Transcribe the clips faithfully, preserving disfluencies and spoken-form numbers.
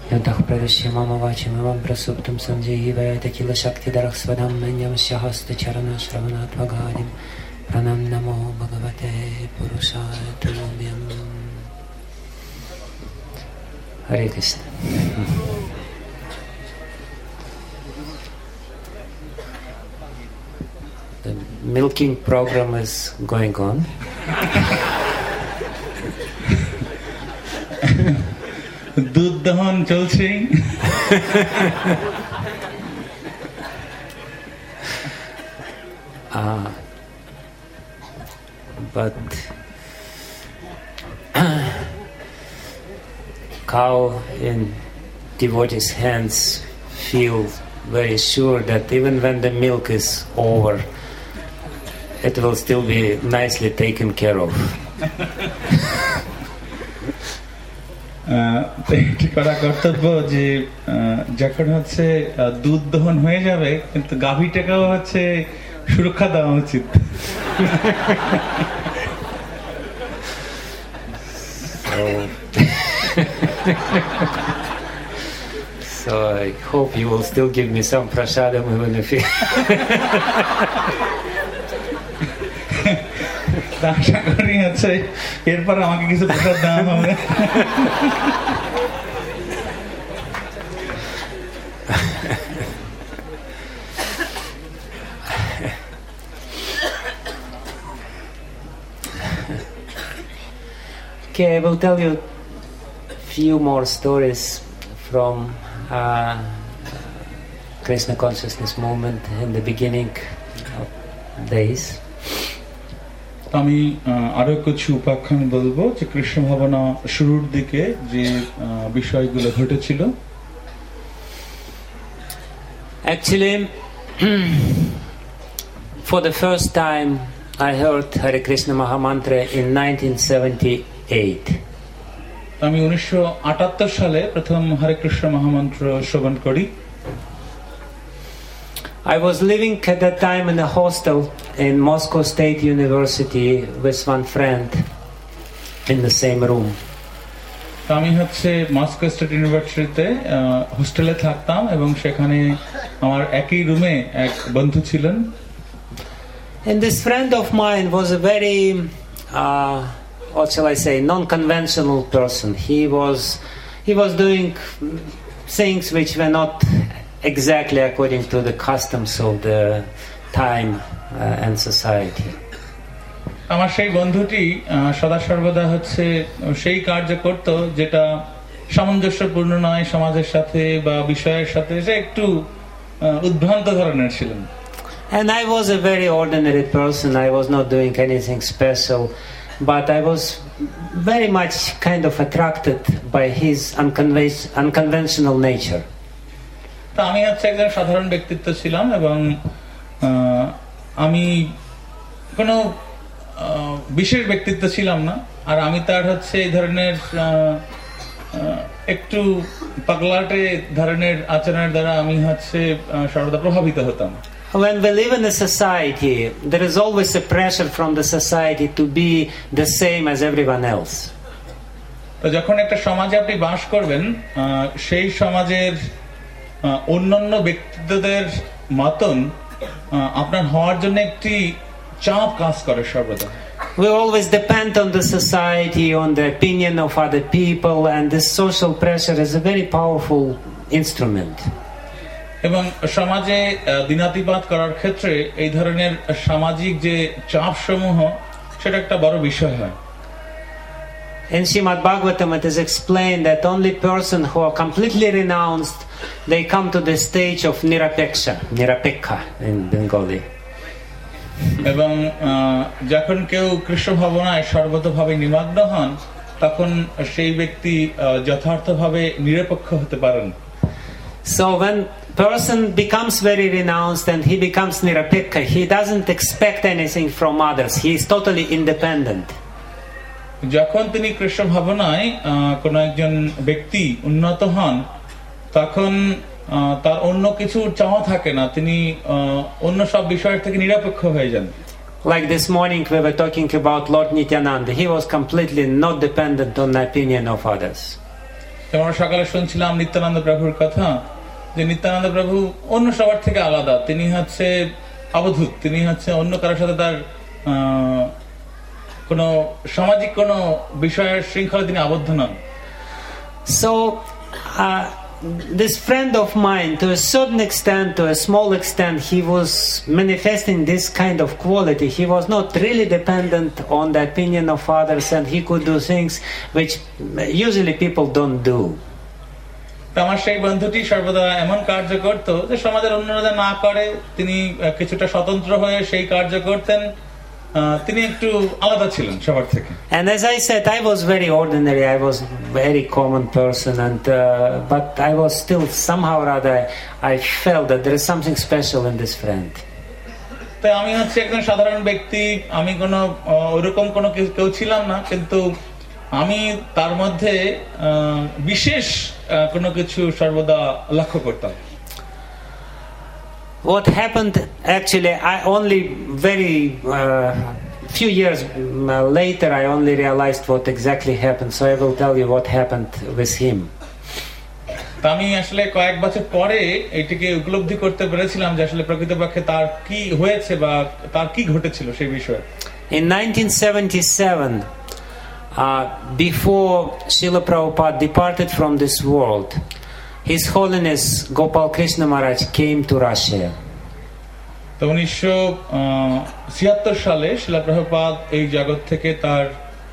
Yatah pravishya mama vachim evam prasuptam sanjayivaya tekila shakti darach svadam menyam syahasta charana shravanat vagadim pranam namo bhagavate purushaya tubhyam. Hare Krishna. The milking program is going on. দুধ দহন চলছে। Ah, but cow in devotees' hands feel very sure that even when the milk is over, it will still be nicely taken care of. এটি করা কর্তব্য যে যখন হচ্ছে দুধ দহন হয়ে যাবে কিন্তু গাভীটাকেও হচ্ছে সুরক্ষা দেওয়া উচিত। So I hope you will still give me some prasadam even if you আশা করি আছে এরপর আমাকে কিছু প্রসাদ দেওয়া হবে। Okay, I will tell you a few more stories from uh, Krishna consciousness movement in the beginning of days. আমি আরো কিছু উপাখ্যান বলবো যে কৃষ্ণ ভাবনা শুরুর দিকে যে বিষয়গুলো ঘটেছিল। Actually, for the first time I heard Hare Krishna Mahamantra in nineteen seventy-eight. আমি উনিশশো আটাত্তর সালে প্রথম হরে কৃষ্ণ মহামন্ত্র শ্রবণ করি। I was living at that time in a hostel in Moscow State University with one friend in the same room. আমি হচ্ছে মস্কো স্টেট ইউনিভার্সিটিতে হোস্টেলে থাকতাম এবং সেখানে আমার একই রুমে এক বন্ধু ছিলেন। And this friend of mine was a very uh, what shall I say, non-conventional person. He was he was doing things which were not exactly according to the customs of the time uh, and society. আমার সেই বন্ধুটি সদা সর্বদা হচ্ছে সেই কার্য করত যেটা সামঞ্জস্যপূর্ণ নয় সমাজের সাথে বা বিষয়ের সাথে, সে একটু উদ্ভ্রান্ত ধরনের ছিলেন। And I was a very ordinary person. I was not doing anything special, but I was very much kind of attracted by his unconven- unconventional nature. তা আমি হচ্ছে একজন সাধারণ ব্যক্তিত্ব ছিলাম এবং আমি কোনো বিশেষ ব্যক্তিত্ব ছিলাম না, আর আমি তার হচ্ছে এই ধরনের একটু পাগলাটে ধরনের আচরণের দ্বারা আমি হচ্ছে সর্বদা প্রভাবিত হতাম। When we live in a society, there is always a pressure from the society to be the same as everyone else. তো যখন একটা সমাজে আপনি বাস করবেন, সেই সমাজের অন্যান্য ব্যক্তিত্বদের মতন আপনার হওয়ার জন্য একটি চাপ কাজ করে সর্বদা। We always depend on the society, on the opinion of other people, and this social pressure is a very powerful instrument. এবং সমাজে দিনাতিপাত করার ক্ষেত্রে এই ধরনের সামাজিক যে চাপ সমূহ সেটা একটা বড় বিষয় হয়। In Srimad Bhagavatam it is explained that only person who are completely renounced, they come to the stage of nirapeksha, nirapekha in Bengali. এবং যখন কেউ কৃষ্ণ ভাবনায় সর্বতভাবে নিমগ্ন হন তখন সেই ব্যক্তি যথার্থভাবে নিরপেক্ষ হতে পারেন। So when person becomes very renounced and he becomes nirapekha, he doesn't expect anything from others. He is totally independent. যখন তিনি কৃষ্ণ ভাবনায় কোন একজন ব্যক্তি উন্নত হন তখন তার অন্য কিছু চাওয়া থাকে না, তিনি অন্য সব বিষয়ের থেকে নিরপেক্ষ হয়ে যান। Like this morning we were talking about Lord Nityananda. He was completely not dependent on the opinion of others. আমরা সকালে শুনছিলাম নিত্যানন্দ প্রভুর কথা, যে নিত্যানন্দ প্রভু অন্য সবার থেকে আলাদা। তিনি হচ্ছে অবধূত, তিনি হচ্ছে অন্য কারোর সাথে তার কোন সামাজিক কোন বিষয়ের শৃঙ্খলা তিনি আবদ্ধ নন। So uh, this friend of mine, to a certain extent, to a small extent, he was manifesting this kind of quality. He was not really dependent on the opinion of others, and he could do things which usually people don't do. আমার সেই বন্ধুটি সর্বদা এমন কার্য করত যে সমাজের অন্যরা না করে, তিনি কিছুটা স্বতন্ত্র হয়ে সেই কার্য করতেন। তিনি একটু আলাদা ছিলেন সবার থেকে। And as I said, I was very ordinary. I was a very common person, and uh, but I was still somehow rather I felt that there is something special in this friend. তো আমি হচ্ছে একজন সাধারণ ব্যক্তি, আমি কোনো ওরকম কোনো কেউ ছিলাম না, কিন্তু আমি তার মধ্যে বিশেষ কোনো কিছু সর্বদা লক্ষ্য করতাম। What happened actually, I only very uh, few years later I only realized what exactly happened, so I will tell you what happened with him. আমি আসলে কয়েক বছর পরে এটিকে উপলব্ধি করতে পেরেছিলাম যে আসলে প্রকৃতপক্ষে তার কি হয়েছে বা তার কি ঘটেছিল সেই বিষয়ে। In nineteen seventy-seven, uh, before Srila Prabhupada departed from this world, His Holiness Gopal Krishna Maharaj came to Russia. তো উনিশশো ছিয়াত্তর সালে শিলা প্রভুপাদ এই জগৎ থেকে তার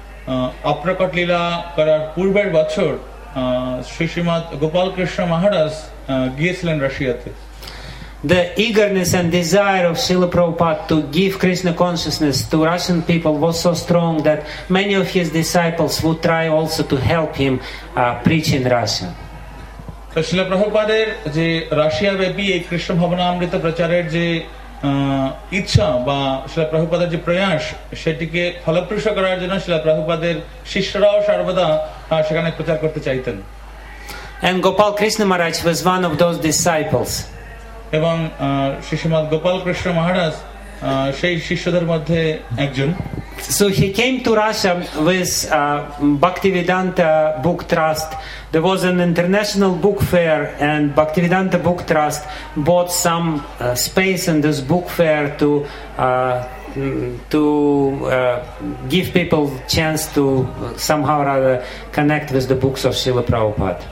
অপ্রকট লীলা করার পূর্বের বছর শ্রী শ্রীমৎ গোপাল কৃষ্ণ মহারাজ গিয়েছিলেন রাশিয়াতে। The eagerness and desire of Srila Prabhupada to give Krishna consciousness to Russian people was so strong that many of his disciples would try also to help him uh, preach in Russia. তো শিলা প্রভুপাদের যে Russia ব্যাপী এই কৃষ্ণ ভবনামৃত প্রচারের যে ইচ্ছা বা শিলা প্রভুপাদের যে প্রয়াস, সেটিকে ফলপ্রসূ করার জন্য শিলা প্রভুপাদের শিষ্যরাও সর্বদা সেখানে প্রচার করতে চাইতেন। And Gopal Krishna Maharaj was one of those disciples. এবং শ্রী শ্রীমৎ গোপাল কৃষ্ণ মহারাজ সেই শিষ্যদের মধ্যে একজন। So he came to Russia with uh, Bhaktivedanta Book Trust. There was an international book fair, and Bhaktivedanta Book Trust bought some uh, space in this book fair to uh, to uh, give people chance to somehow or other connect with the books of Srila Prabhupada.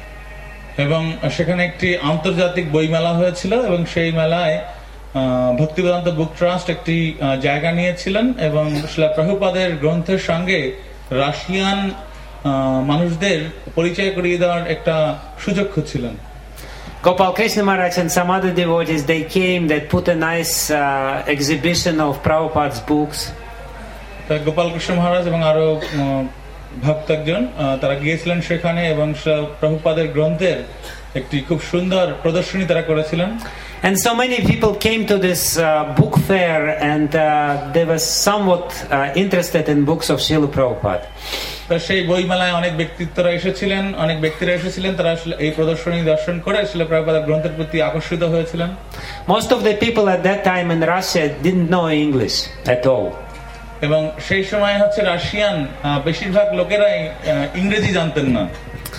এবং সেখানে একটি আন্তর্জাতিক বই মেলা হয়েছিল, এবং সেই মেলায় ভক্তিবেদান্ত বুক ট্রাস্ট একটি জায়গা নিয়েছিলেন, এবং শ্রীলা প্রভুপাদের গ্রন্থের সঙ্গে রাশিয়ান মানুষদের পরিচয় করিয়ে দেওয়ার একটা সুযোগ খুঁজছিলেন। Gopal Krishna Maharaj and some other devotees, they came, they put a nice uh, exhibition of Prabhupada's books. Gopal Krishna মহারাজ এবং আরো ভক্ত একজন তারা গিয়েছিলেন সেখানে, এবং প্রভুপাদের গ্রন্থের একটি খুব সুন্দর প্রদর্শনী তারা করেছিলেন। And so many people came to this uh, book fair, and uh, they were somewhat uh, interested in books of Srila Prabhupada. সেই বই মেলায় অনেক ব্যক্তিত্বরা এসেছিলেন, অনেক ব্যক্তিরা এসেছিলেন, তারা এই প্রদর্শনী দর্শন করে শিলা প্রভুপাদের গ্রন্থের প্রতি আকর্ষিত হয়েছিলেন। Most of the people at that time in Russia didn't know English at all. এবং সেই সময় হচ্ছে রাশিয়ান বেশিরভাগ লোকেরাই ইংরেজি জানতেন না।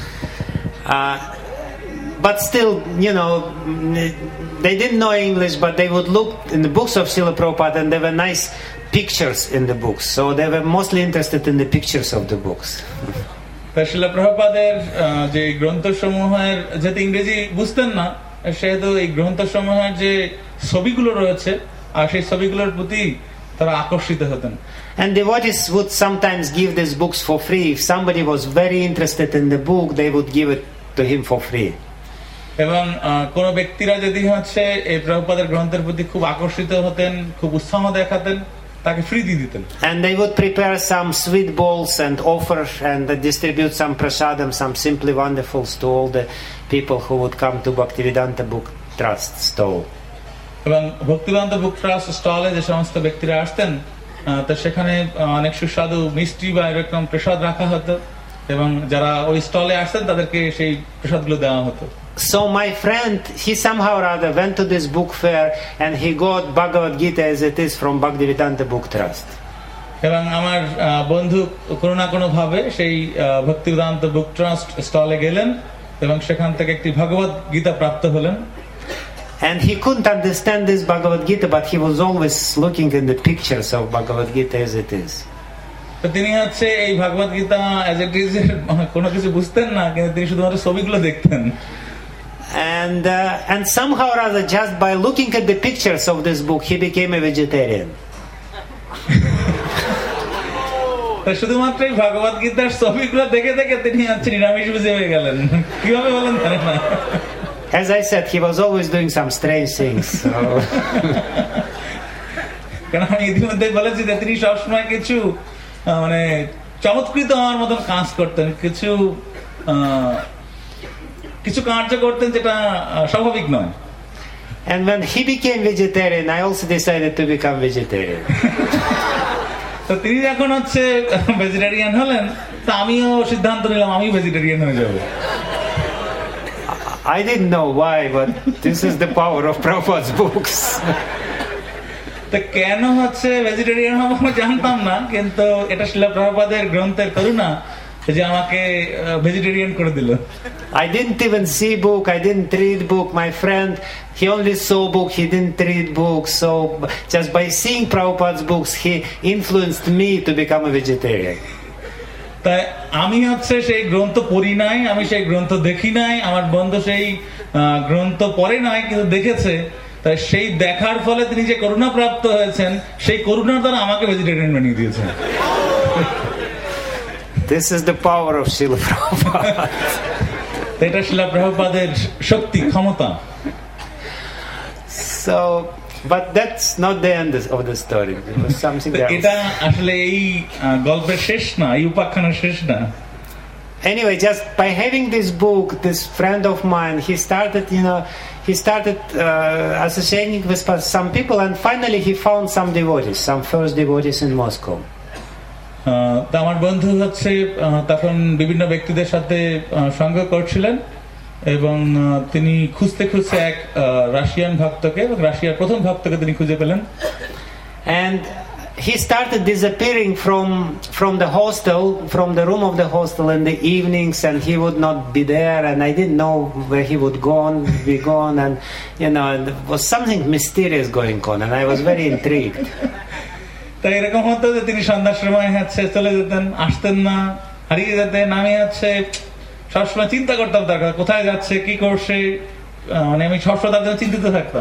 Uh, but still, you know, they didn't know English, but they would look in the books of Srila Prabhupada, and there were nice pictures in the books, so they were mostly interested in the pictures of the books. শিলা প্রভুপাদের যে গ্রন্থসমূহের যেহেতু ইংরেজি বুঝতেন না, সেহেতু এই গ্রন্থসমূহের যে ছবিগুলো রয়েছে আর সেই ছবিগুলোর প্রতি তারা আকর্ষিত হতেন। And devotees would sometimes give these books for free. If somebody was very interested in the book, they would give it to him for free. এবং কোন ব্যক্তিরা যদি হচ্ছে এই প্রভুপাদের গ্রন্থের প্রতি খুব আকর্ষিত হতেন, খুব উৎসাহ দেখাতেন, তাকে ফ্রি দিয়ে দিতেন। And they would prepare some sweet balls and offer and distribute some prasadam, some simply wonderfuls to all the people who would come to Bhaktivedanta Book Trust stall. এবং ভক্তিবেদান্ত বুক ট্রাস্ট স্টলে যে সমস্ত ব্যক্তিরা আসতেন, তো সেখানে অনেক সুস্বাদু মিষ্টি বা এরকম প্রসাদ রাখা হতো, এবং যারা ওই স্টলে আসতেন তাদেরকে সেই প্রসাদগুলো দেওয়া হতো। So my friend, he somehow or other went to this book fair, and he got Bhagavad Gita as it is from Bhaktivedanta Book Trust. এবং আমার বন্ধু কোনো না কোনো ভাবে সেই ভক্তিবেদান্ত বুক ট্রাস্ট স্টলে গেলেন এবং সেখান থেকে একটি ভগবত গীতা প্রাপ্ত হলেন। And he couldn't understand this Bhagavad Gita, but he was always looking in the pictures of Bhagavad Gita as it is. তো তিনি হচ্ছে এই Bhagavad Gita as it is কোনো কিছু বুঝতেন না, কিন্তু তিনি শুধুমাত্র ছবিগুলো দেখতেন। And uh, and somehow or other, just by looking at the pictures of this book, he became a vegetarian. শুধুমাত্র এই ভগবত গীতার ছবিগুলো দেখে দেখে তিনি হচ্ছে নিরামিষভোজী হয়ে গেলেন। কিভাবে বলেন জানেন না? As I said, he was always doing some strange things. So. কারণ আমি ইতিমধ্যে বলেছি যে তিনি সবসময় কিছু মানে চমৎকৃত হওয়ার মতন কাজ করতেন, কিছু কিছু কার্য করতেন যেটা স্বাভাবিক নয়। And when he became vegetarian, I also decided to become vegetarian. তো তিনি যখন হচ্ছে ভেজিটেরিয়ান হলেন, তা আমিও সিদ্ধান্ত নিলাম আমি ভেজিটেরিয়ান হয়ে যাব। I didn't know why, but this is the power of Prabhupada's books. তো কেন হচ্ছে ভেজিটেরিয়ান হব আমি জানতাম না, কিন্তু এটা শিলা প্রভুপাদের গ্রন্থের করুণা যে আমাকে ভেজিটেরিয়ান করে দিল। I didn't even see book, I didn't read book. My friend, he only saw book, he didn't read books. So just by seeing Prabhupada's books, he influenced me to become a vegetarian. তাই আমি হচ্ছে সেই গ্রন্থ পড়ি নাই, আমি সেই গ্রন্থ দেখি নাই, আমার বন্ধু সেই গ্রন্থ পড়ে নাই কিন্তু দেখেছে। তাই সেই দেখার ফলে তিনি যে করুণা প্রাপ্ত হয়েছেন, সেই করুণার দ্বারা আমাকে ভেজিটেরিয়ান বানিয়ে দিয়েছেন। This is the power of Srila Prabhupada. এটা শিলা প্রভুপাদের শক্তি, ক্ষমতা। So, but that's not the end of the story. It was something else. এটা আসলে এই গল্পের শেষ না, এই উপাখ্যানের শেষ না। Anyway, just by having this book, this friend of mine, he started, you know, he started uh, associating with some people, and finally he found some devotees, some first devotees in Moscow. তা আমার বন্ধু হচ্ছে তখন বিভিন্ন ব্যক্তিদের সাথে সঙ্গ করছিলেন এবং তিনি খুঁজতে খুঁজতে এক রাশিয়ান ভক্তকে, রাশিয়ার প্রথম ভক্তকে তিনি খুঁজে পেলেন। And he started disappearing from from the hostel, from the room of the hostel in the evenings, and he would not be there, and I didn't know where he would go on, be gone, and you know, and there was something mysterious going on, and I was very intrigued. তাই এরকম হতো যে তিনি সন্ধ্যার সময় হচ্ছে চলে যেতেন, আসতেন না, হারিয়ে যেতেন। আমি হচ্ছে সবসময় চিন্তা করতাম তার কথা, কোথায় যাচ্ছে, কি করছে, মানে আমি সবসময় তার জন্য চিন্তিত থাকতাম।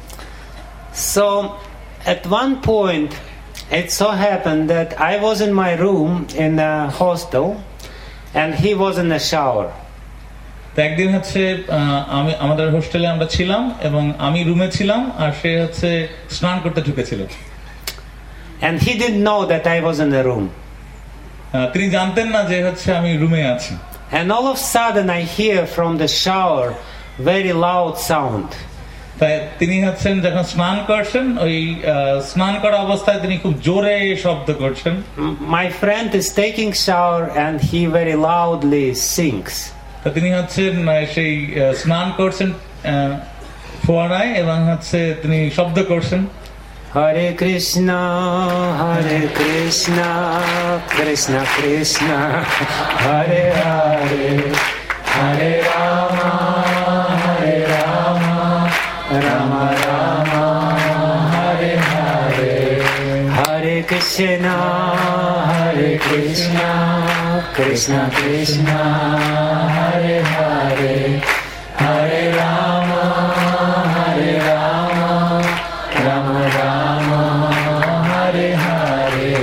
So at one point it so happened that I was in my room in a hostel and he was in the shower. তো একদিন হচ্ছে আমি আমাদের হোস্টেলে আমরা ছিলাম এবং আমি রুমে ছিলাম আর সে হচ্ছে স্নান করতে ঢুকেছিল। And he didn't know that I was in the room. তিনি জানতেন না যে হচ্ছে আমি রুমে আছি। And all of a sudden I hear from the shower very loud sound. তাই তিনি হচ্ছেন যখন স্নান করছেন, ওই স্নান করা অবস্থায় তিনি খুব জোরে শব্দ করছেন। My friend is taking shower and he very loudly sings. তো তিনি হচ্ছেন সেই স্নান করছেন ফোয়ারায় এবং হচ্ছে তিনি শব্দ করছেন, Hare Krishna, Hare Krishna, Krishna Krishna, Hare Hare, Hare Rama, Hare Rama, Rama Rama, Hare Hare, Hare Krishna, Hare Krishna, Krishna Krishna, Hare Hare, Hare Rama, Hare Rama, Rama Rama, Hare Hare.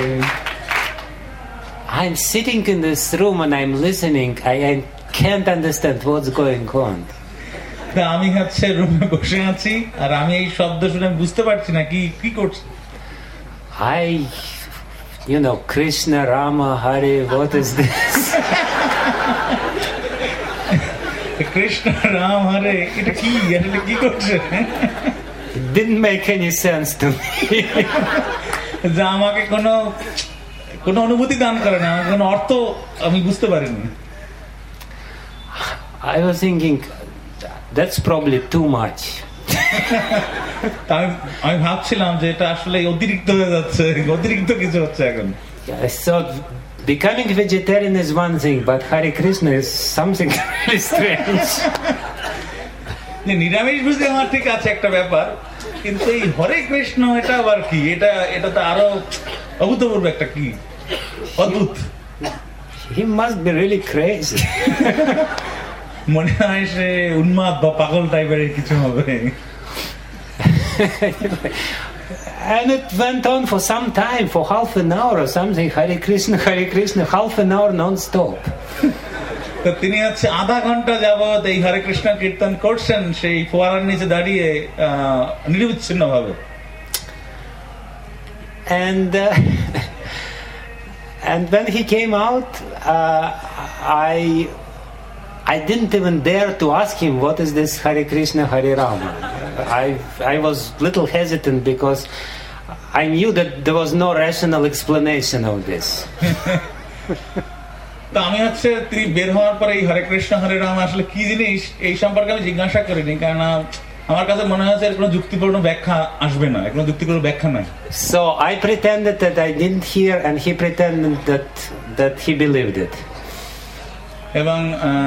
I'm sitting in this room and I'm listening. I, I can't understand what's going on. আমি হচ্ছে রুমে বসে আছি আর আমি এই শব্দ শুনে বুঝতে পারছি না কি কি করছে। I, you know, Krishna, Rama, Hare, what is this? Krishna, Ram, Hare, এটা কি আসলে কি করছে? It didn't make any sense to me. যা আমাকে কোনো কোনো অনুভূতি দান করে না, কোনো অর্থ আমি বুঝতে পারিনি। I was thinking that's probably too much. আমি আমি ভাবছিলাম যে এটা আসলে অতিরিক্ত হয়ে যাচ্ছে, অতিরিক্ত কিছু হচ্ছে এখন। So becoming vegetarian is one thing, but Hare Krishna is something really strange. নিরামিষ বুঝতে আমার ঠিক আছে একটা ব্যাপার, কিন্তু এই হরে কৃষ্ণ এটা আবার কি? এটা এটা তো আরো অভূতপূর্ব একটা কি অদ্ভুত। He must be really crazy. মনে হয় সে উন্মাদ বা পাগল টাইপের কিছু হবে। And it went on for some time, for half an hour or something. Hare Krishna, Hare Krishna, half an hour non-stop. তো তিনি হচ্ছে আধা ঘন্টা যাবত এই হরে কৃষ্ণ কীর্তন করছেন সেই ফোয়ারার নিচে দাঁড়িয়ে নিরবিচ্ছিন্ন ভাবে। And uh, and when he came out, uh, I I didn't even dare to ask him what is this Hare Krishna, Hare Rama. I I was little hesitant because I knew that there was no rational explanation of this. তো আমি হচ্ছে তিনি বের হওয়ার পরে এই হরে কৃষ্ণ হরে রাম আসলে কি জিনিস এই সম্পর্কে আমি জিজ্ঞাসা করিনি, কারণ আমার কাছে মনে হচ্ছে এর কোনো যুক্তিপূর্ণ ব্যাখ্যা আসবে না, কোনো যুক্তিপূর্ণ ব্যাখ্যা নাই। So I pretended that I didn't hear, and he pretended that that he believed it. এবং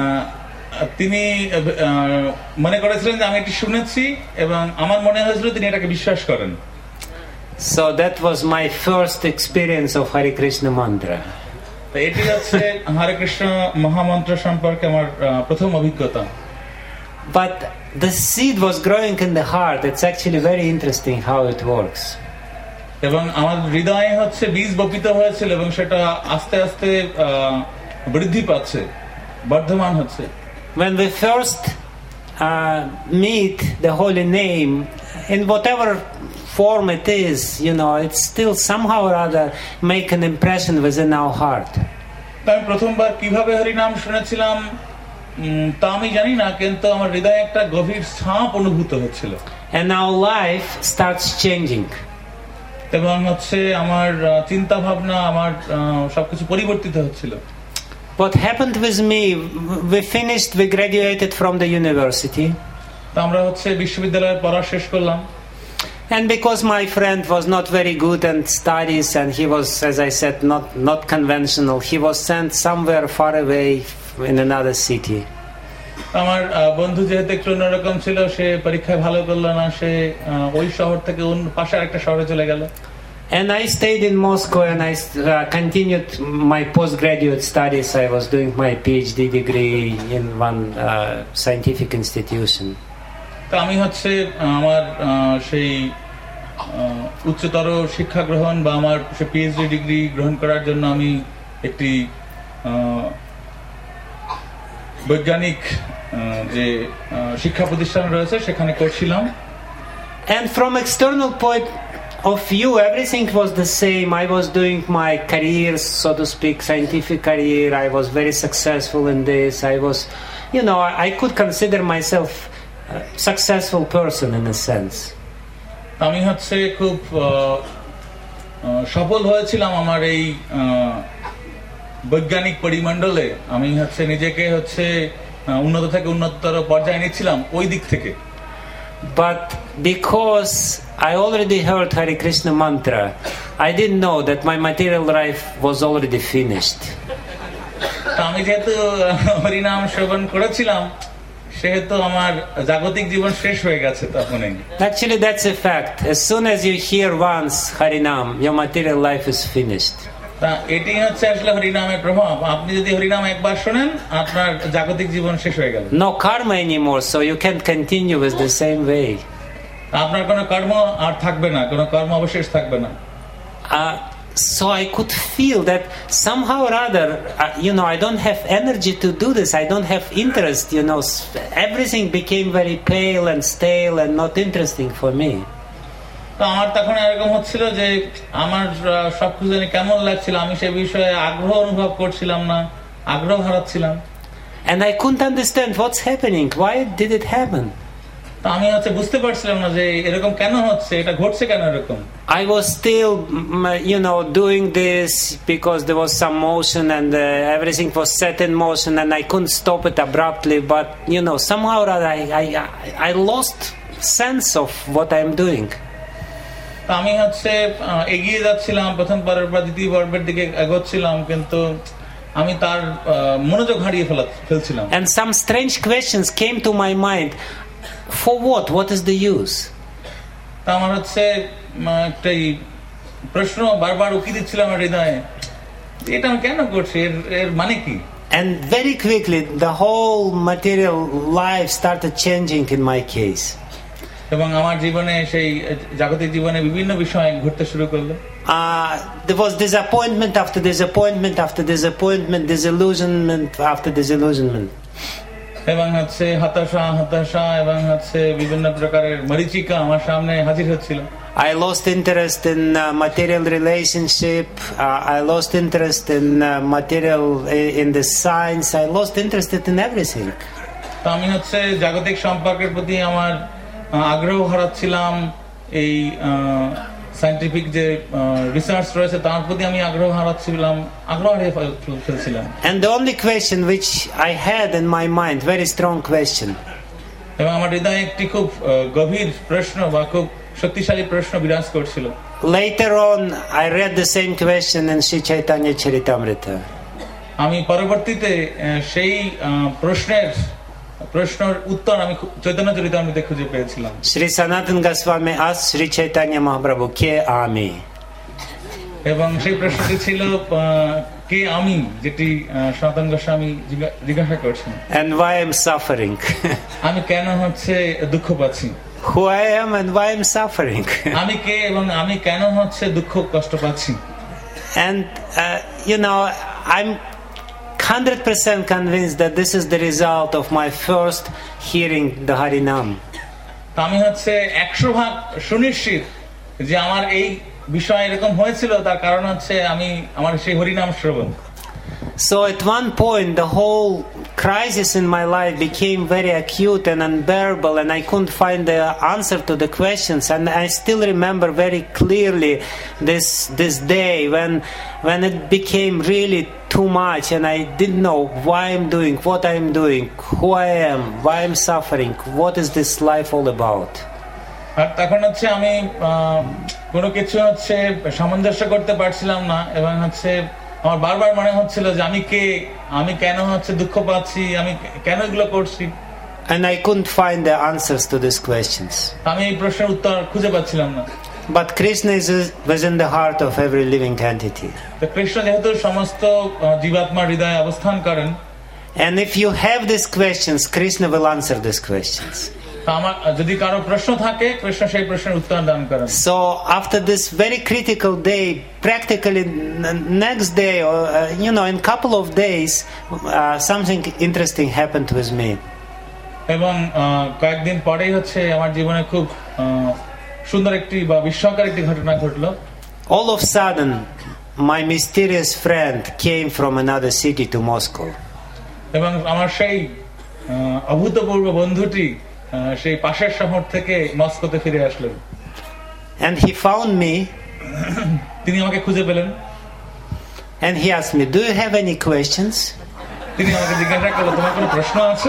তিনি মনে করেছিলেন যে আমি এটি শুনেছি এবং আমার মনে হয়েছিল তিনি এটাকে বিশ্বাস করেন। So that was my first experience of Hare Krishna mantra. এটি হচ্ছে হরে কৃষ্ণ মহামন্ত্র সম্পর্কে আমার প্রথম অভিজ্ঞতা। But the seed was growing in the heart. It's actually very interesting how it works. এবং আমার হৃদয়ে হচ্ছে বীজ বপিত হয়েছিল এবং সেটা আস্তে আস্তে বৃদ্ধি পাচ্ছে, বর্ধমান হচ্ছে। When we first uh, meet the holy name, in whatever form it is, you know, it's still somehow or other make an impression within our heart. আমি প্রথমবার কিভাবে হরি নাম শুনেছিলাম তা আমি জানি না, কিন্তু আমার হৃদয়ে একটা গভীর ছাপ অনুভূত হচ্ছিল। And our life starts changing. এবং হচ্ছে আমার চিন্তা ভাবনা, আমার সবকিছু পরিবর্তিত হচ্ছিল। What happened with me, we finished, we graduated from the university. আমরা হচ্ছে বিশ্ববিদ্যালয়ে পড়া শেষ করলাম। And because my friend was not very good in studies and he was, as I said, not not conventional, he was sent somewhere far away in another city. আমার বন্ধু যেহেতু একটু অন্যরকম ছিল, সে পরীক্ষায় ভালো করলো না, সে ওই শহর থেকে অন্য পাশে আরেকটা শহরে চলে গেল। And I stayed in Moscow and I uh, continued my postgraduate studies. I was doing my PhD degree in one uh, scientific institution. তো আমি হচ্ছে আমার সেই উচ্চতর শিক্ষা গ্রহণ বা আমার সেই পিএইচডি ডিগ্রি গ্রহণ করার জন্য আমি একটি বৈজ্ঞানিক যে শিক্ষা প্রতিষ্ঠান রয়েছে সেখানে করছিলাম। And from external point of view, everything was the same. I was doing my career, so to speak, scientific career. I was very successful in this. I was, you know, I could consider myself a successful person in a sense. আমি হচ্ছে খুব সফল হয়েছিলাম আমার এই বৈজ্ঞানিক পরিমণ্ডলে। আমি হচ্ছে নিজেকে হচ্ছে উন্নত থেকে উন্নততর পর্যায়ে নিচ্ছিলাম ওই দিক থেকে। But because I already heard Hare Krishna mantra, I didn't know that my material life was already finished. আমি যেহেতু হরিনাম শ্রবণ করেছিলাম সেহেতু আমার জাগতিক জীবন শেষ হয়ে গেছে তখনই। Actually, that's a fact. As soon as you hear once Harinam, your material life is finished. তা এটি হচ্ছে আসলে হরিনামের প্রভাব। আপনি যদি হরিনাম একবার শোনেন আপনার জাগতিক জীবন শেষ হয়ে গেল। No karma anymore, so you can't continue with the same way. আপনার কোনো কর্ম আর থাকবে না, কোনো কর্ম অবশেষ থাকবে না। Uh, so I could feel that somehow or other, uh, you know, I don't have energy to do this. I don't have interest, you know. Everything became very pale and stale and not interesting for me. তো আমার তখন এরকম হচ্ছিল যে আমার সবকিছু জানি কেমন লাগছিল, আমি সেই বিষয়ে আগ্রহ অনুভব করছিলাম না, আগ্রহ হারাচ্ছিলাম। And I couldn't understand what's happening. Why did it happen? তো আমি হচ্ছে বুঝতে পারছিলাম না যে এরকম কেন হচ্ছে, এটা ঘটছে কেন এরকম। I was still, you know, doing this because there was some motion and uh, everything was set in motion and I couldn't stop it abruptly. But you know, somehow or other, I I I lost sense of what I'm doing. তা আমি হচ্ছে আহ, এগিয়ে যাচ্ছিলাম, প্রথম পর্বের পর দ্বিতীয় পর্বের দিকে এগোচ্ছিলাম, কিন্তু আমি তার আহ, মনোযোগ হারিয়ে ফেলা ফেলছিলাম। And some strange questions came to my mind. For what? What is the use? তা আমার হচ্ছে উম, একটা প্রশ্ন বারবার উকি দিচ্ছিল আমার হৃদয়ে, যে এটা আমি কেন করছি, এর এর মানে কি? And very quickly, the whole material life started changing in my case. এবং আমার জীবনে সেই জাগতিক জীবনে বিভিন্ন বিষয় ঘটতে শুরু করলো। Uh, there was disappointment after disappointment after disappointment, disillusionment after disillusionment. এবং হচ্ছে হতাশা হতাশা এবং হচ্ছে বিভিন্ন প্রকারের মরিচিকা আমার সামনে হাজির হচ্ছিল। I lost interest in uh, material relationship. Uh, I lost interest in uh, material in the science. I lost interest in everything. তো আমি হচ্ছে জাগতিক সম্পর্কের প্রতি আমার আহ, আগ্রহ হারাচ্ছিলাম। এই সায়েন্টিফিক যে রিসার্চ রয়েছে তার প্রতি আমি আগ্রহ হারাচ্ছিলাম, আগ্রহ হারিয়ে ফেল- ফেলছিলাম। And the only question which I had in my mind, very strong question, এবং আমার হৃদয়ে একটি খুব আহ, গভীর প্রশ্ন বা খুব শক্তিশালী প্রশ্ন বিরাজ করছিল। later on I read the same question in Sri Chaitanya Charitamrita. আমি পরবর্তীতে আহ, সেই আহ, প্রশ্নের প্রশ্নের উত্তর আমি খু- চৈতন্য চরিতামৃতে খুঁজে পেয়েছিলাম। Sri Sanatan Goswami asked Sri Chaitanya Mahaprabhu, "Ke ami?" এবং সেই প্রশ্নটি ছিল আহ, কে আমি, যেটি আহ, সনাতন গোস্বামী জিজ্ঞা- জিজ্ঞাসা করছেন, And why I'm suffering? আমি কেন হচ্ছে দুঃখ পাচ্ছি, Who I am and why I'm suffering? আমি কে এবং আমি কেন হচ্ছে দুঃখ কষ্ট পাচ্ছি। And uh, you know, I'm one hundred percent convinced that this is the result of my first hearing the Harinam. তা আমি হচ্ছে একশো ভাগ সুনিশ্চিত যে আমার এই বিষয় এরকম হয়েছিল, তার কারণ হচ্ছে আমি আমার সেই হরিনাম শ্রবণ। So at one point the whole crisis in my life became very acute and unbearable, and I couldn't find the answer to the questions. And I still remember very clearly this this day when when it became really too much, and I didn't know why I'm doing what I'm doing, who I am, why I'm suffering, what is this life all about. আর তখন হচ্ছে আমি আহ, কোনো কিছু হচ্ছে সামঞ্জস্য করতে পারছিলাম না, এবং হচ্ছে আমার বারবার মনে হচ্ছিল যে আমি কে, আমি কেন হচ্ছে দুঃখ পাচ্ছি, আমি কেন এগুলো করছি। And I couldn't find the answers to these questions. আমি এই প্রশ্নের উত্তর খুঁজে পাচ্ছিলাম না। But Krishna is within the heart of every living entity. তো কৃষ্ণ যেহেতু সমস্ত আহ, জীবাত্মার হৃদয়ে অবস্থান করেন, And if you have these questions, Krishna will answer these questions. তা আমার যদি কারো প্রশ্ন থাকে, কৃষ্ণ সেই প্রশ্নের উত্তর দান করেন। So after this very critical day, practically n- next day, or uh, you know, in a couple of days, uh, something interesting happened with me. এবং আহ, কয়েকদিন পরেই হচ্ছে আমার জীবনে খুব আহ, সুন্দর একটি বা বিস্ময়কর একটি ঘটনা ঘটলো। All of a sudden, my mysterious friend came from another city to Moscow. এবং আমার সেই আহ, অভূতপূর্ব বন্ধুটি আহ, সেই পাশের শহর থেকে মস্কোতে ফিরে আসলেন। And he found me তিনি আমাকে খুঁজে পেলেন, and he asked me, "Do you have any questions?" তিনি আমাকে জিজ্ঞাসা করলেন, তোমার কোনো প্রশ্ন আছে?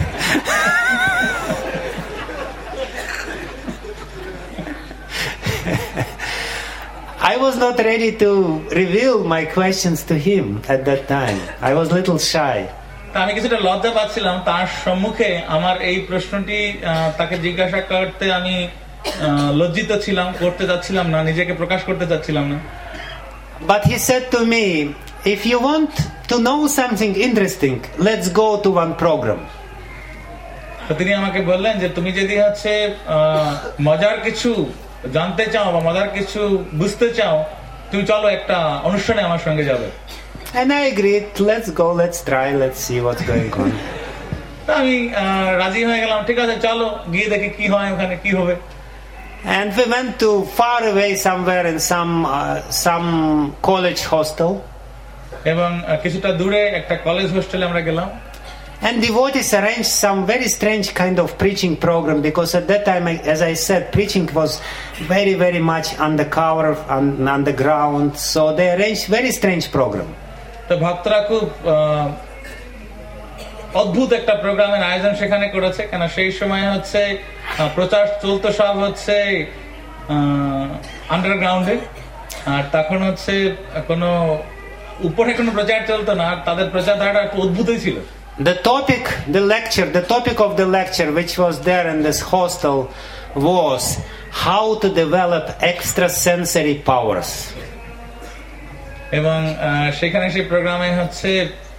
I was not ready to reveal my questions to him at that time. I was a little shy. তা আমি কিছুটা লজ্জা পাচ্ছিলাম তার সম্মুখে আমার এই প্রশ্নটি আহ, তাকে জিজ্ঞাসা করতে আমি আহ, লজ্জিত ছিলাম, করতে যাচ্ছিলাম না, নিজেকে প্রকাশ করতে যাচ্ছিলাম না। But he said to me, "If you want to know something interesting, let's go to one program." তো তিনি আমাকে বললেন যে তুমি যদি হচ্ছে আহ, মজার কিছু জানতে চাও বা মজার কিছু বুঝতে চাও, তুমি চলো একটা অনুষ্ঠানে আমার সঙ্গে যাবে। And I agreed, let's go, let's try, let's see what's going on. তা আমি আহ, রাজি হয়ে গেলাম, ঠিক আছে চলো গিয়ে দেখি কি হয়, ওখানে কি হবে। And we went to far away somewhere in some uh, some college hostel. এবং আহ, কিছুটা দূরে একটা কলেজ হোস্টেলে আমরা গেলাম। And devotees arranged some very strange kind of preaching program, because at that time, I- as I said, preaching was very, very much undercover, on underground. So they arranged very strange program. তো ভক্তরা খুব আহ, অদ্ভুত একটা প্রোগ্রামের আয়োজন সেখানে করেছে, কেন সেই সময় হচ্ছে প্রচার চলতো সব হচ্ছে আন্ডারগ্রাউন্ডে, আর তখন হচ্ছে কোনো উপরে কোনো প্রচার চলতো না, তাদের প্রচারধারাটা একটু অদ্ভুতই ছিল। The topic, the lecture, the topic of the lecture which was there in this hostel was how to develop extrasensory powers. এবং সেখানে সেই প্রোগ্রামে হচ্ছে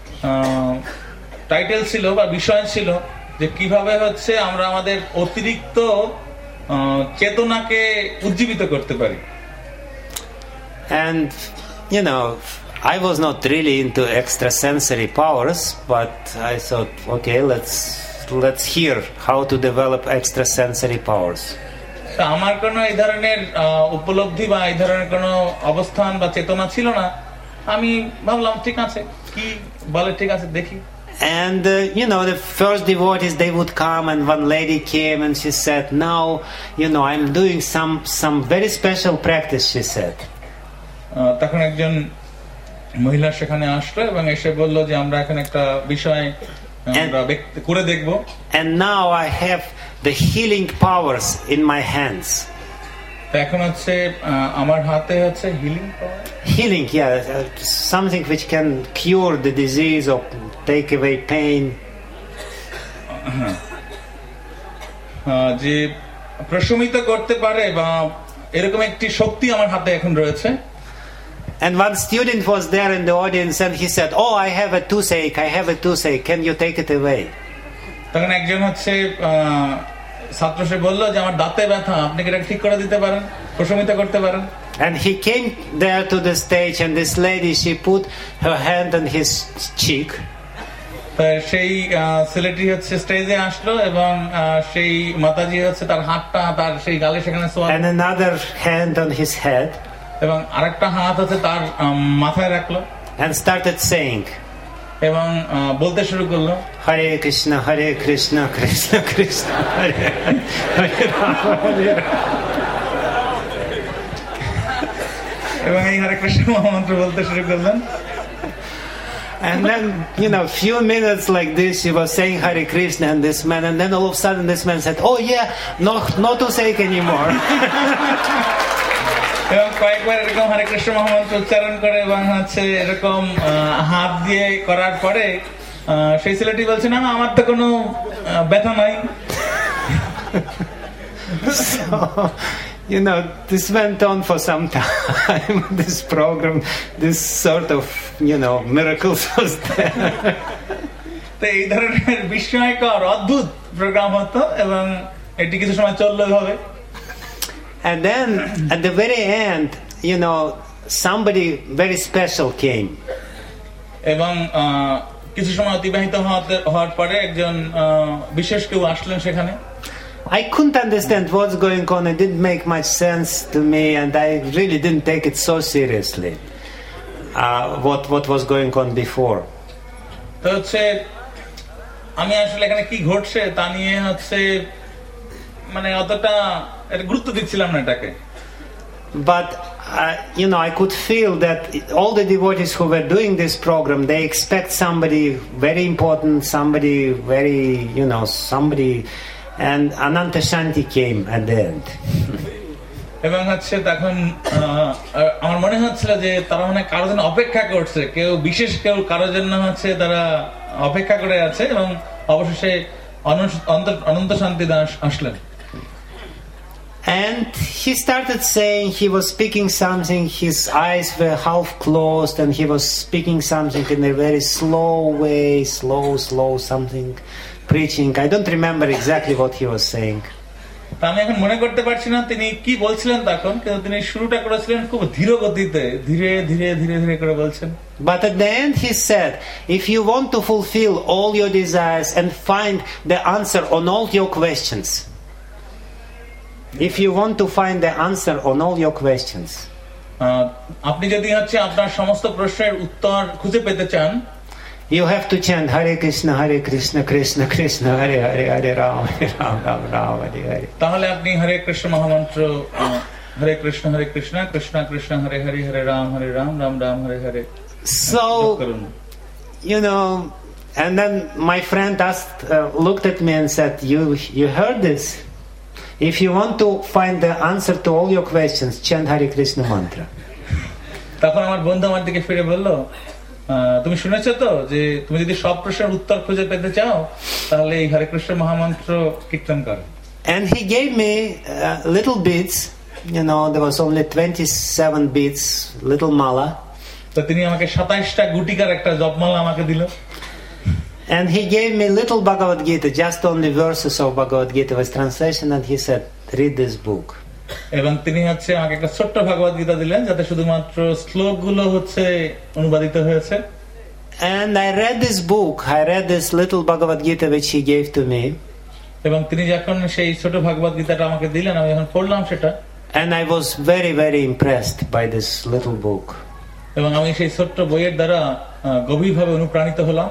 টাইটেল ছিল বা বিষয় ছিল যে কিভাবে হচ্ছে আমরা আমাদের অতিরিক্ত চেতনাকে উজ্জীবিত করতে পারি। And you know, I was not really into extrasensory powers, but I thought, okay, let's let's hear how to develop extrasensory powers. আমার কোনো এই ধরনের উপলব্ধি বা এই ধরনের কোনো অবস্থান বা চেতনা ছিল না, আমি ভাবলাম ঠিক আছে, কি বলে ঠিক আছে দেখি। And uh, you know, the first devotees, they would come, and one lady came and she said, now, you know, I'm doing some some very special practice, she said. তখন একজন মহিলা সেখানে আসলো এবং এসে বলল যে আমরা এখন একটা বিষয় আমরা করে দেখব। And now I have the healing powers in my hands. এখন হচ্ছে আমার হাতে হচ্ছে healing power. Healing, yeah, uh, something which can cure the disease or take away pain. যে প্রশমিত করতে পারে বা এরকম একটি শক্তি আমার হাতে এখন রয়েছে। And one student was there in the audience and he said, oh, I have a toothache, I have a toothache, can you take it away? তখন একজন হচ্ছে ছাত্র সে বলল যে আমার দাঁতে ব্যথা, আপনি কি এটা ঠিক করে দিতে পারেন, প্রশমিত করতে পারেন? And he came there to the stage and this lady, she put her hand on his cheek. সেই ছেলেটি হচ্ছে স্টেজে আসলো এবং সেই মাতাজি হচ্ছে তার হাতটা তার সেই গালে সেখানে ছোঁয়ালো। And another hand on his head. এবং আরেকটা হাত হচ্ছে তার মাথায় রাখলো। And started saying. এবং বলতে শুরু করলো, হরে কৃষ্ণ হরে কৃষ্ণ কৃষ্ণ কৃষ্ণ হরে হরে রাম হরে রাম। এবং এই হরে কৃষ্ণ মহামন্ত্র বলতে শুরু করলেন। And then, you know, few minutes like this, he was saying Hare Krishna and this man, and then all of a sudden this man said, oh yeah, no, not to say anymore. এবং কয়েকবার এরকম হরে কৃষ্ণ মহামন্ত্র উচ্চারণ করে এবং হচ্ছে এরকম হাত দিয়ে করার পরে সেই ছেলেটি বলছে না আমার তো কোনো ব্যথা নাই। So, you know, this went on for some time. This program, this sort of, you know, miracles was there. তো এই ধরনের বিস্ময়কর অদ্ভুত প্রোগ্রাম হতো এবং এটি কিছু সময় চললো হবে। And then at the very end, you know, somebody very special came. এবং কিছু সময় অতিবাহিত হওয়ার পরে একজন বিশেষ কেউ আসলেন সেখানে। I couldn't understand what's going on. It didn't make much sense to me, and I really didn't take it so seriously. Uh, what what was going on before? তো হচ্ছে আমি আসলে এখানে কি ঘটছে তা নিয়ে হচ্ছে মানে অতটা গুরুত্ব দিচ্ছিলাম না এটাকে। But uh, you know, I could feel that all the devotees who were doing this program, they expect somebody very important, somebody very, you know, somebody, and Ananta Shanti came at the end. এবং হচ্ছে তখন আমার মনে হচ্ছিল যে তারা মানে কারোর জন্য অপেক্ষা করছে, কেউ বিশেষ কেউ কারোর জন্য হচ্ছে তারা অপেক্ষা করে আছে এবং অবশেষে অনন্ত শান্তি দাস আসলেন। And he started saying, he was speaking something, his eyes were half closed and he was speaking something in a very slow way, slow, slow something, preaching. I don't remember exactly what he was saying. আমি এখন মনে করতে পারছি না তিনি কি বলছিলেন তখন, কিন্তু তিনি শুরুটা করেছিলেন খুব ধীর গতিতে, ধীরে ধীরে ধীরে ধীরে করে বলছেন। But at the end he said, if you want to fulfill all your desires and find the answer on all your questions, if you want to find the answer on all your questions, আপনি যদি হচ্ছে আপনার সমস্ত প্রশ্নের উত্তর খুঁজে পেতে চান, you have to chant Hare Krishna Hare Krishna Krishna Krishna Hare Hare Hare Ram Hare Ram Ram Ram Hare Hare. তাহলে আপনি হরে কৃষ্ণ মহামন্ত্র হরে কৃষ্ণ হরে কৃষ্ণ কৃষ্ণ কৃষ্ণ হরে হরে হরে রাম হরে Ram Ram Ram Hare Hare. So, you know, And then my friend asked, uh, looked at me and said, "You you heard this? If you want to find the answer to all your questions, chant Hare Krishna mantra." তখন আমার বন্ধু আমার দিকে ফিরে বললো, তুমি শুনেছো তো যে তুমি যদি সব প্রশ্নের উত্তর খুঁজে পেতে চাও তাহলে এই হরে কৃষ্ণ মহামন্ত্র কীর্তন করো। And he gave me uh, little beads. You know, there was only twenty-seven beads, little mala. তো তিনি আমাকে সাতাইশটা গুটিকার একটা জপমালা আমাকে দিল। And he gave me little Bhagavad Gita, just only verses of Bhagavad Gita with translation, and he said, "Read this book." এবং তিনি হচ্ছে আমাকে একটা ছোট্ট ভগবদ গীতা দিলেন যাতে শুধুমাত্র শ্লোকগুলো হচ্ছে অনুবাদিত হয়েছে। And I read this book. I read this little Bhagavad Gita which he gave to me. এবং তিনি যখন সেই ছোট ভগবদ গীতাটা আমাকে দিলেন আমি যখন পড়লাম সেটা, and I was very very impressed by this little book. এবং আমি সেই ছোট্ট বইয়ের দ্বারা গভীরভাবে অনুপ্রাণিত হলাম।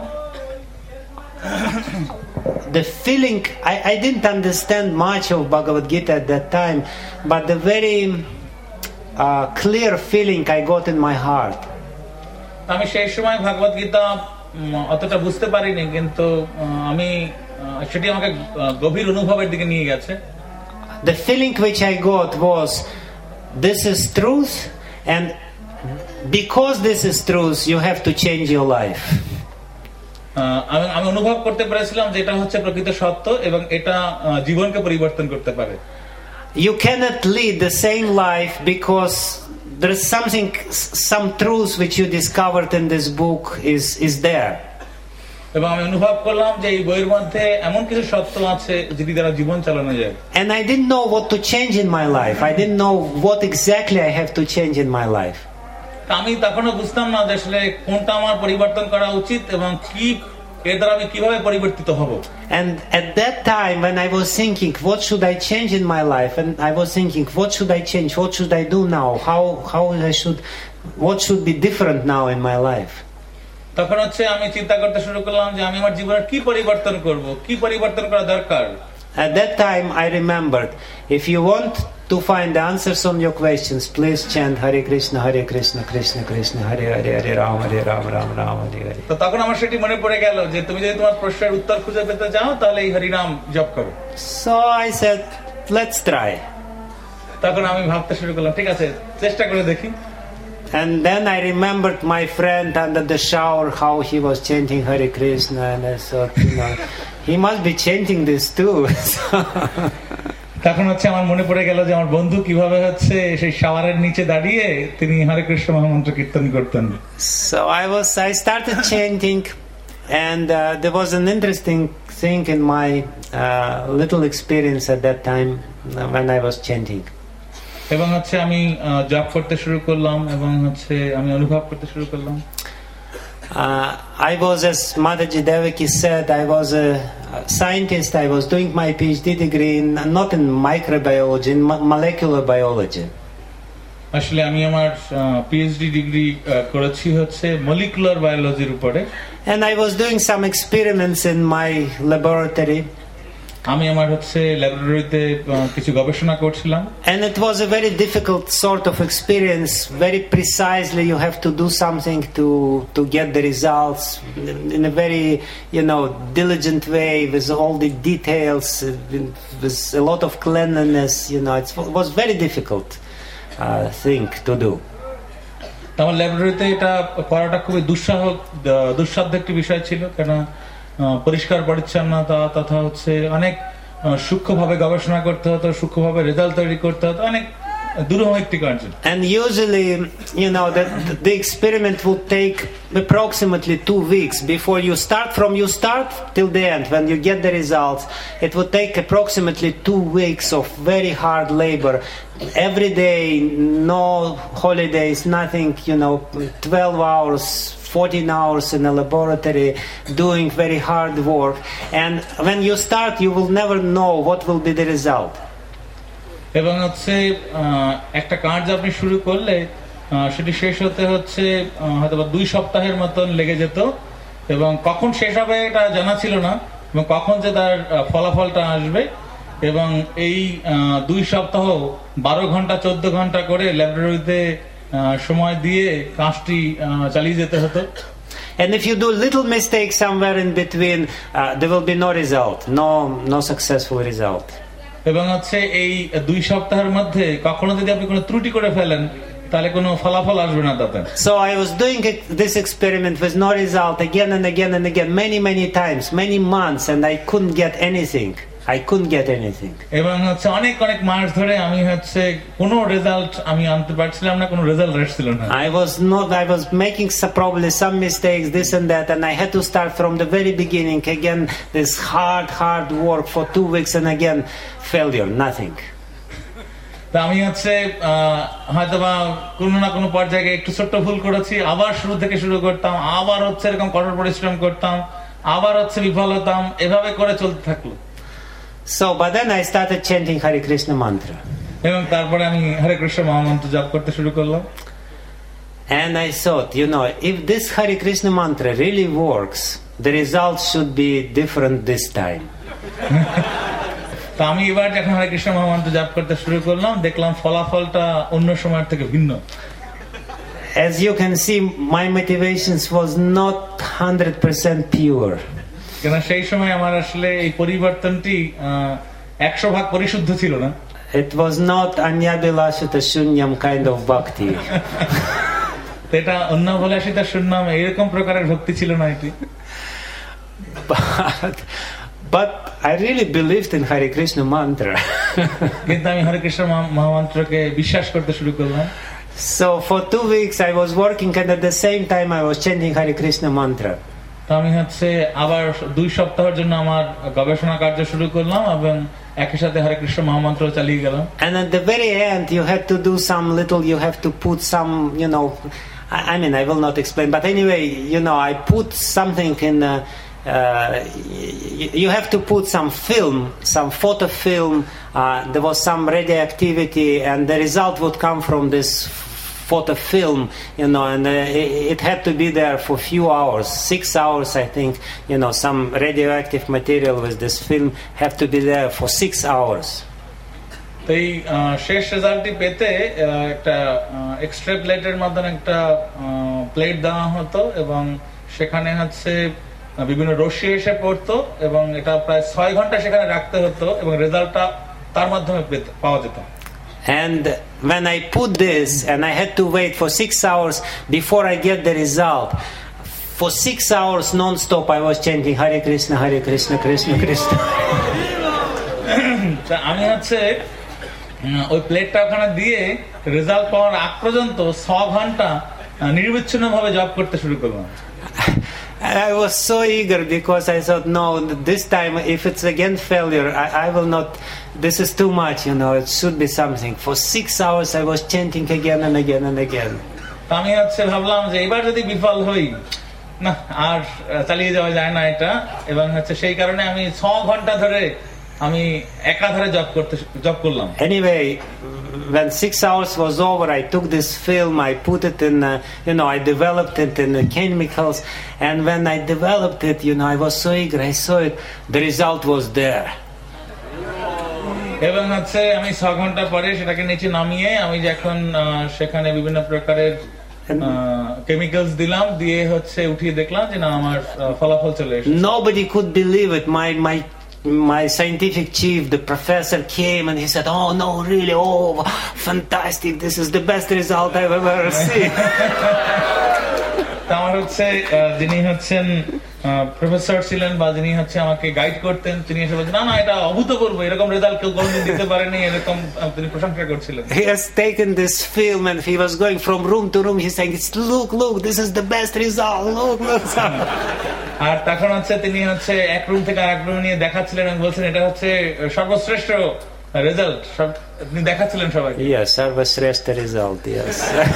The feeling, I, I didn't understand much of Bhagavad Gita at that time, but the very uh, clear feeling I got in my heart. আমি সেই সময় ভগবদ গীতা অতটা বুঝতে পারিনি, কিন্তু আমি সেটি আমাকে গভীর অনুভবের দিকে নিয়ে গেছে। The feeling which I got was, this is truth, and because this is truth, you have to change your life. আমি আমি অনুভব করতে পেরেছিলাম যে এটা হচ্ছে প্রকৃত সত্য এবং এটা জীবনকে পরিবর্তন করতে পারে। You cannot lead the same life because there is something, some truth which you discovered in this book is is there. এবং আমি অনুভব করলাম যে এই বইয়ের মধ্যে এমন কিছু সত্য আছে যেটি দ্বারা জীবন চালানো যায়। And I didn't know what to change in my life. I didn't know what exactly I have to change in my life. আমি তখনও বুঝতাম না যে আসলে কোনটা আমার পরিবর্তন করা উচিত এবং কি এর দ্বারা আমি কিভাবে পরিবর্তিত হব। And at that time when I was thinking what should I change in my life, and I was thinking what should I change, what should I do now, how how I should, what should be different now in my life. তখন হচ্ছে আমি চিন্তা করতে শুরু করলাম যে আমি আমার জীবনে কি পরিবর্তন করব, কি পরিবর্তন করা দরকার। At that time I remembered, if you want to find the answers on your questions, please chant Hare Krishna, Hare Krishna, Krishna Krishna, Hare Hare, Hare Rama, Hare Rama, Rama Rama, Hare Hare. তো তখন আমার সেটি মনে পড়ে গেল যে তুমি যদি তোমার প্রশ্নের উত্তর খুঁজে পেতে চাও তাহলে এই হরি নাম জপ করো। So I said, let's try. তখন আমি ভাবতে শুরু করলাম, ঠিক আছে চেষ্টা করে দেখি। And then I remembered my friend under the shower, how he was chanting Hare Krishna, and I thought, you know, he must be chanting this too. তখন হচ্ছে আমার মনে পড়ে গেল যে আমার বন্ধু কিভাবে হচ্ছে সেই শাওয়ারের নিচে দাঁড়িয়ে তিনি হরে কৃষ্ণ মহামন্ত্র কীর্তন করতেন। So I was I started chanting, and uh, there was an interesting thing in my uh, little experience at that time when I was chanting. এবং হচ্ছে আমি জপ করতে শুরু করলাম এবং হচ্ছে আমি অনুভব করতে শুরু করলাম। Uh, I was, as Mataji Devaki said, I was a scientist. I was doing my PhD degree in, not in microbiology, in molecular biology. আসলে আমি আমার পিএইচডি ডিগ্রি করেছি হচ্ছে মলিকুলার বায়োলজির উপরে। And I was doing some experiments in my laboratory. আমি আমার হচ্ছে ল্যাবরেটরিতে কিছু গবেষণা করছিলাম। And it was a very difficult sort of experience. Very precisely, you have to do something to to get the results in a very, you know, diligent way with all the details, with a lot of cleanliness. You know, it was very difficult uh, thing to do. আমার ল্যাবরেটরিতে এটা করাটা খুবই দুঃসাহ দুঃসাধ্য একটি বিষয় ছিল, কেন পরিষ্কার পরিচ্ছন্নতা তথা হচ্ছে অনেক সূক্ষ্মভাবে গবেষণা করতে হতো, সূক্ষ্মভাবে রেজাল্ট তৈরি করতে হতো, অনেক দুরূহ একটি কার্য। And usually, you know, the, the experiment will take approximately two weeks before you start. From you start till the end, when you get the results, it will take approximately two weeks of very hard labor. Every day, no holidays, nothing, you know, twelve hours, fourteen hours in a laboratory doing very hard work. And when you start, you will never know what will be the result. এবং হচ্ছে একটা কাজ আপনি শুরু করলে সেটি শেষ হতে হচ্ছে হয়তো দুই সপ্তাহের মতন লেগে যেত, এবং কখন শেষ হবে এটা জানা ছিল না এবং কখন যে তার ফলাফলটা আসবে। এবং এই দুই সপ্তাহ বারো ঘন্টা চোদ্দ ঘন্টা করে ল্যাবরেটরিতে সময় দিয়ে কাজটি চালিয়ে যেতে হতো। And if you do little mistake somewhere in between, uh, there will be no result, no no successful result. এবং হচ্ছে এই দুই সপ্তাহের মধ্যে কখনো যদি আপনি কোনো ত্রুটি করে ফেলেন তাহলে কোনো ফলাফল আসবে না তাতে। So I was doing this experiment with no result again and again and again, many many times, many months, and I couldn't get anything. I couldn't get anything. এবং হচ্ছে অনেক অনেক মাস ধরে আমি হচ্ছে কোনো রেজাল্ট আমি আনতে পারছিলাম না, কোনো রেজাল্ট আসছিল না। I was not I was making some, probably some mistakes, this and that, and I had to start from the very beginning again, this hard hard work for two weeks, and again failure, nothing. তা আমি হচ্ছে হয়তোবা কোনো না কোনো পর্যায়ে একটু ছোট্ট ভুল করেছি, আবার শুরু থেকে শুরু করতাম, আবার হচ্ছে এরকম কঠোর পরিশ্রম করতাম, আবার হচ্ছে বিফল হতাম, এভাবে করে চলতে থাকলো। So, but then I started chanting Hare Krishna mantra. এবং তারপরে আমি হরে কৃষ্ণ মহামন্ত্র জপ করতে শুরু করলাম। And I thought, you know, if this Hare Krishna mantra really works, the results should be different this time. তা আমি এবার যখন হরে কৃষ্ণ মহামন্ত্র জপ করতে শুরু করলাম, দেখলাম ফলাফলটা অন্য সময়ের থেকে ভিন্ন। As you can see, my motivations was not one hundred percent pure. কেন সেই সময় আমার আসলে এই পরিবর্তনটি একশো ভাগ পরিশুদ্ধ ছিল না। It was not anyabilashita shunyam kind of bhakti. এটা অন্যাভিলাষিতা শূন্যম এরকম প্রকারের ভক্তি ছিল না এটি। But but I really believed in Hare Krishna mantra. কিন্তু আমি হরে কৃষ্ণ মহামন্ত্রকে বিশ্বাস করতে শুরু করলাম। So for two weeks I was working, and at the same time I was chanting Hare Krishna mantra. আমি হচ্ছে আবার দুই সপ্তাহের জন্য আমার গবেষণা কার্য শুরু করলাম এবং একই সাথে হরে কৃষ্ণ মহামন্ত্র চালিয়ে গেলাম। And at the very end you have to do some little, you have to put some, you know, I, I mean I will not explain, but anyway, you know, I put something in uh, uh, you have to put some film, some photo film, uh, there was some radioactivity, and the result would come from this photo film, you know, and uh, it, it had to be there for a few hours, six hours I think, you know, some radioactive material with this film have to be there for six hours. এই শেষ রেজাল্টটি পেতে একটা extra প্লেটের মাধ্যমে একটা plate দেওয়া হতো এবং সেখানে হচ্ছে বিভিন্ন রশ্মি এসে পড়তো এবং এটা প্রায় ছয় ঘন্টা সেখানে রাখতে হতো এবং রেজাল্টটা তার মাধ্যমে পাওয়া যেত। And when I put this, and I had to wait for six hours before I get the result, for six hours non-stop I was chanting Hare Krishna, Hare Krishna, Krishna Krishna. আমি হচ্ছে ওই প্লেটটা ওখানে দিয়ে result পাওয়ার আগ পর্যন্ত ছয় ঘন্টা নির্বিচ্ছিন্নভাবে জপ করতে শুরু করলাম। I was so eager because I thought, no, this time if it's again failure, I, I will not, this is too much, you know, it should be something. For six hours I was chanting again and again and again. আমি হচ্ছে ভাবলাম যে এবার যদি বিফল হই না আর চালিয়ে যাওয়া যায় না এটা, এবং হচ্ছে সেই কারণে আমি ছয় ঘন্টা ধরে আমি একাধারে জপ করতে জপ করলাম। Anyway, when six hours was over, I took this film, I put it in, uh, you know, I developed it in the chemicals, and when I developed it, you know, I was so eager, I saw it, the result was there. এবং হচ্ছে আমি ছয় ঘন্টা পরে সেটাকে নিচে নামিয়ে আমি যখন সেখানে বিভিন্ন প্রকারের কেমিক্যালস দিলাম, দিয়ে হচ্ছে উঠিয়ে দেখলাম যে না আমার ফলাফল চলে এসেছে। Nobody could believe it. My my My scientific chief, the professor, came and he said, "Oh no, really? Oh, fantastic! This is the best result I've ever seen." আমার হচ্ছে যিনি হচ্ছেন প্রফেসর ছিলেন বা যিনি হচ্ছে আমাকে গাইড করতেন, তিনি এসে বলছেন, না না এটা অভূতপূর্ব, এরকম রেজাল্ট কেউ কোনোদিন দিতে পারেনি, এরকম তিনি প্রশংসা করছিলেন। He has taken this film and he was going from room to room. He's saying, "Look, look, this is the best result. Look, look." আর তখন হচ্ছে তিনি হচ্ছে এক রুম থেকে আরেক রুমে নিয়ে দেখাচ্ছিলেন এবং বলছেন এটা হচ্ছে সর্বশ্রেষ্ঠ রেজাল্ট, আপনি দেখাচ্ছিলেন সবাইকে। Yes, সর্বশ্রেষ্ঠ result. Yes.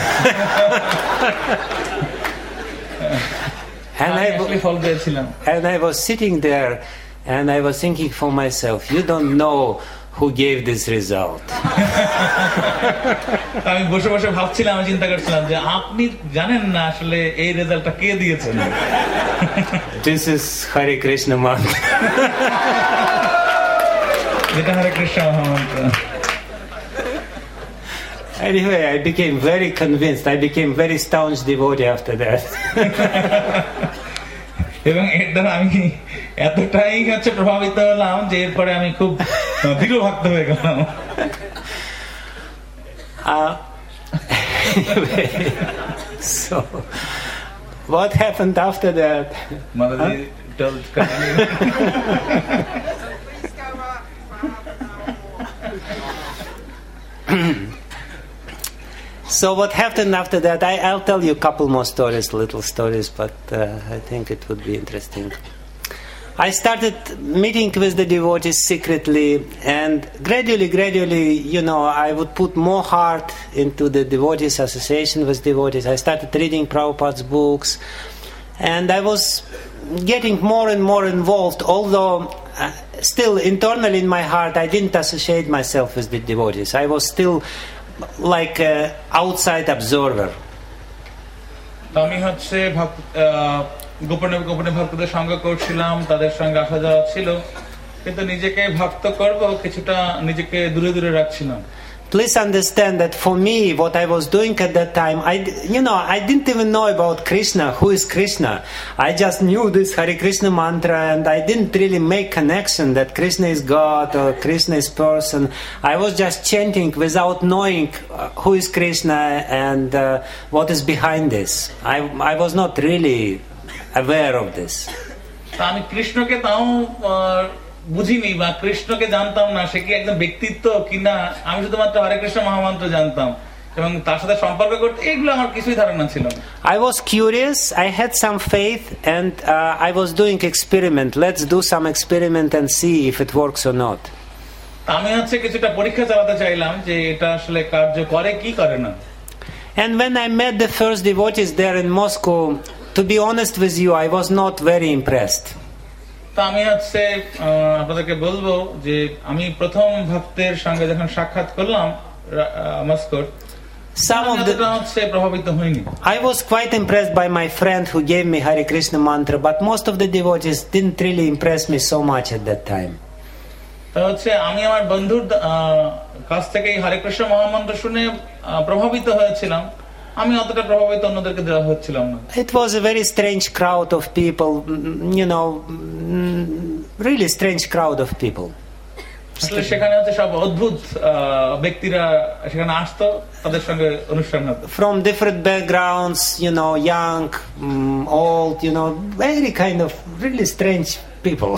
And I, and I was sitting there and I was thinking for myself, you don't know who gave this result. আমি বসে বসে ভাবছিলাম, আমি চিন্তা করছিলাম যে আপনি জানেন না আসলে এই রেজাল্টটা কে দিয়েছেন। This is Hare Krishna mantra. যেটা হরে কৃষ্ণ মহামন্ত্র। Anyway, I became very convinced. I became very staunch devotee after that. এবং এর দ্বারা আমি এতটাই হচ্ছে প্রভাবিত হলাম যে এরপরে আমি খুব দৃঢ় ভক্ত হয়ে গেলাম। So, what happened after that? Motherji told So what happened after that? I, I'll tell you a couple more stories, little stories, but uh, I think it would be interesting. I started meeting with the devotees secretly, and gradually, gradually, you know, I would put more heart into the devotees, association with devotees. I started reading Prabhupada's books, and I was getting more and more involved, although uh, still internally in my heart I didn't associate myself with the devotees. I was still like an outside observer. আমি হচ্ছে গোপনে গোপনে ভক্তদের সঙ্গ করছিলাম, তাদের সঙ্গে আসা যাওয়া ছিল, কিন্তু নিজেকে ভক্ত করব কিছুটা নিজেকে দূরে দূরে রাখছিলাম। Please understand that for me, what I was doing at that time, I, you know, I didn't even know about Krishna. Who is Krishna? I just knew this Hare Krishna mantra, and I didn't really make connection that Krishna is God or Krishna is person. I was just chanting without knowing who is Krishna and uh, what is behind this. I, I was not really aware of this. আমি কৃষ্ণকে তাও বুঝিনি বা কৃষ্ণকে জানতাম না, সে কি একজন ব্যক্তিত্ব কিনা, আমি শুধুমাত্র হরে কৃষ্ণ মহামন্ত্র জানতাম এবং তার সাথে সম্পর্ক করতে এগুলো আমার কিছুই ধারণা ছিল না। I was curious, I had some faith, and uh, I was doing experiment. Let's do some experiment and see if it works or not. আমি হচ্ছে কিছুটা পরীক্ষা চালাতে চাইলাম যে এটা আসলে কার্য করে কি করে না। And when I met the first devotees there in Moscow, to be honest with you, I was not very impressed. তো আমি হচ্ছে আপনাদেরকে বলবো যে আমি প্রথম ভক্তের সঙ্গে যখন সাক্ষাৎ করলাম মস্কোর, some of the হচ্ছে প্রভাবিত হয়নি। I was quite impressed by my friend who gave me Hare Krishna mantra, but most of the devotees didn't really impress me so much at that time. তো হচ্ছে আমি আমার বন্ধুর কাছ থেকে হরে কৃষ্ণ মহামন্ত্র শুনে প্রভাবিত হয়েছিলাম, আমি অতটা প্রভাবিত অন্যদেরকে দেওয়া হচ্ছিলাম না। It was a very strange crowd of people, you know, really strange crowd of people. সেখানে হচ্ছে সব অদ্ভুত ব্যক্তিরা সেখানে আসতো, তাদের সঙ্গে অনুষ্ঠান হতো। From different backgrounds, you know, young, old, you know, very kind of really strange people.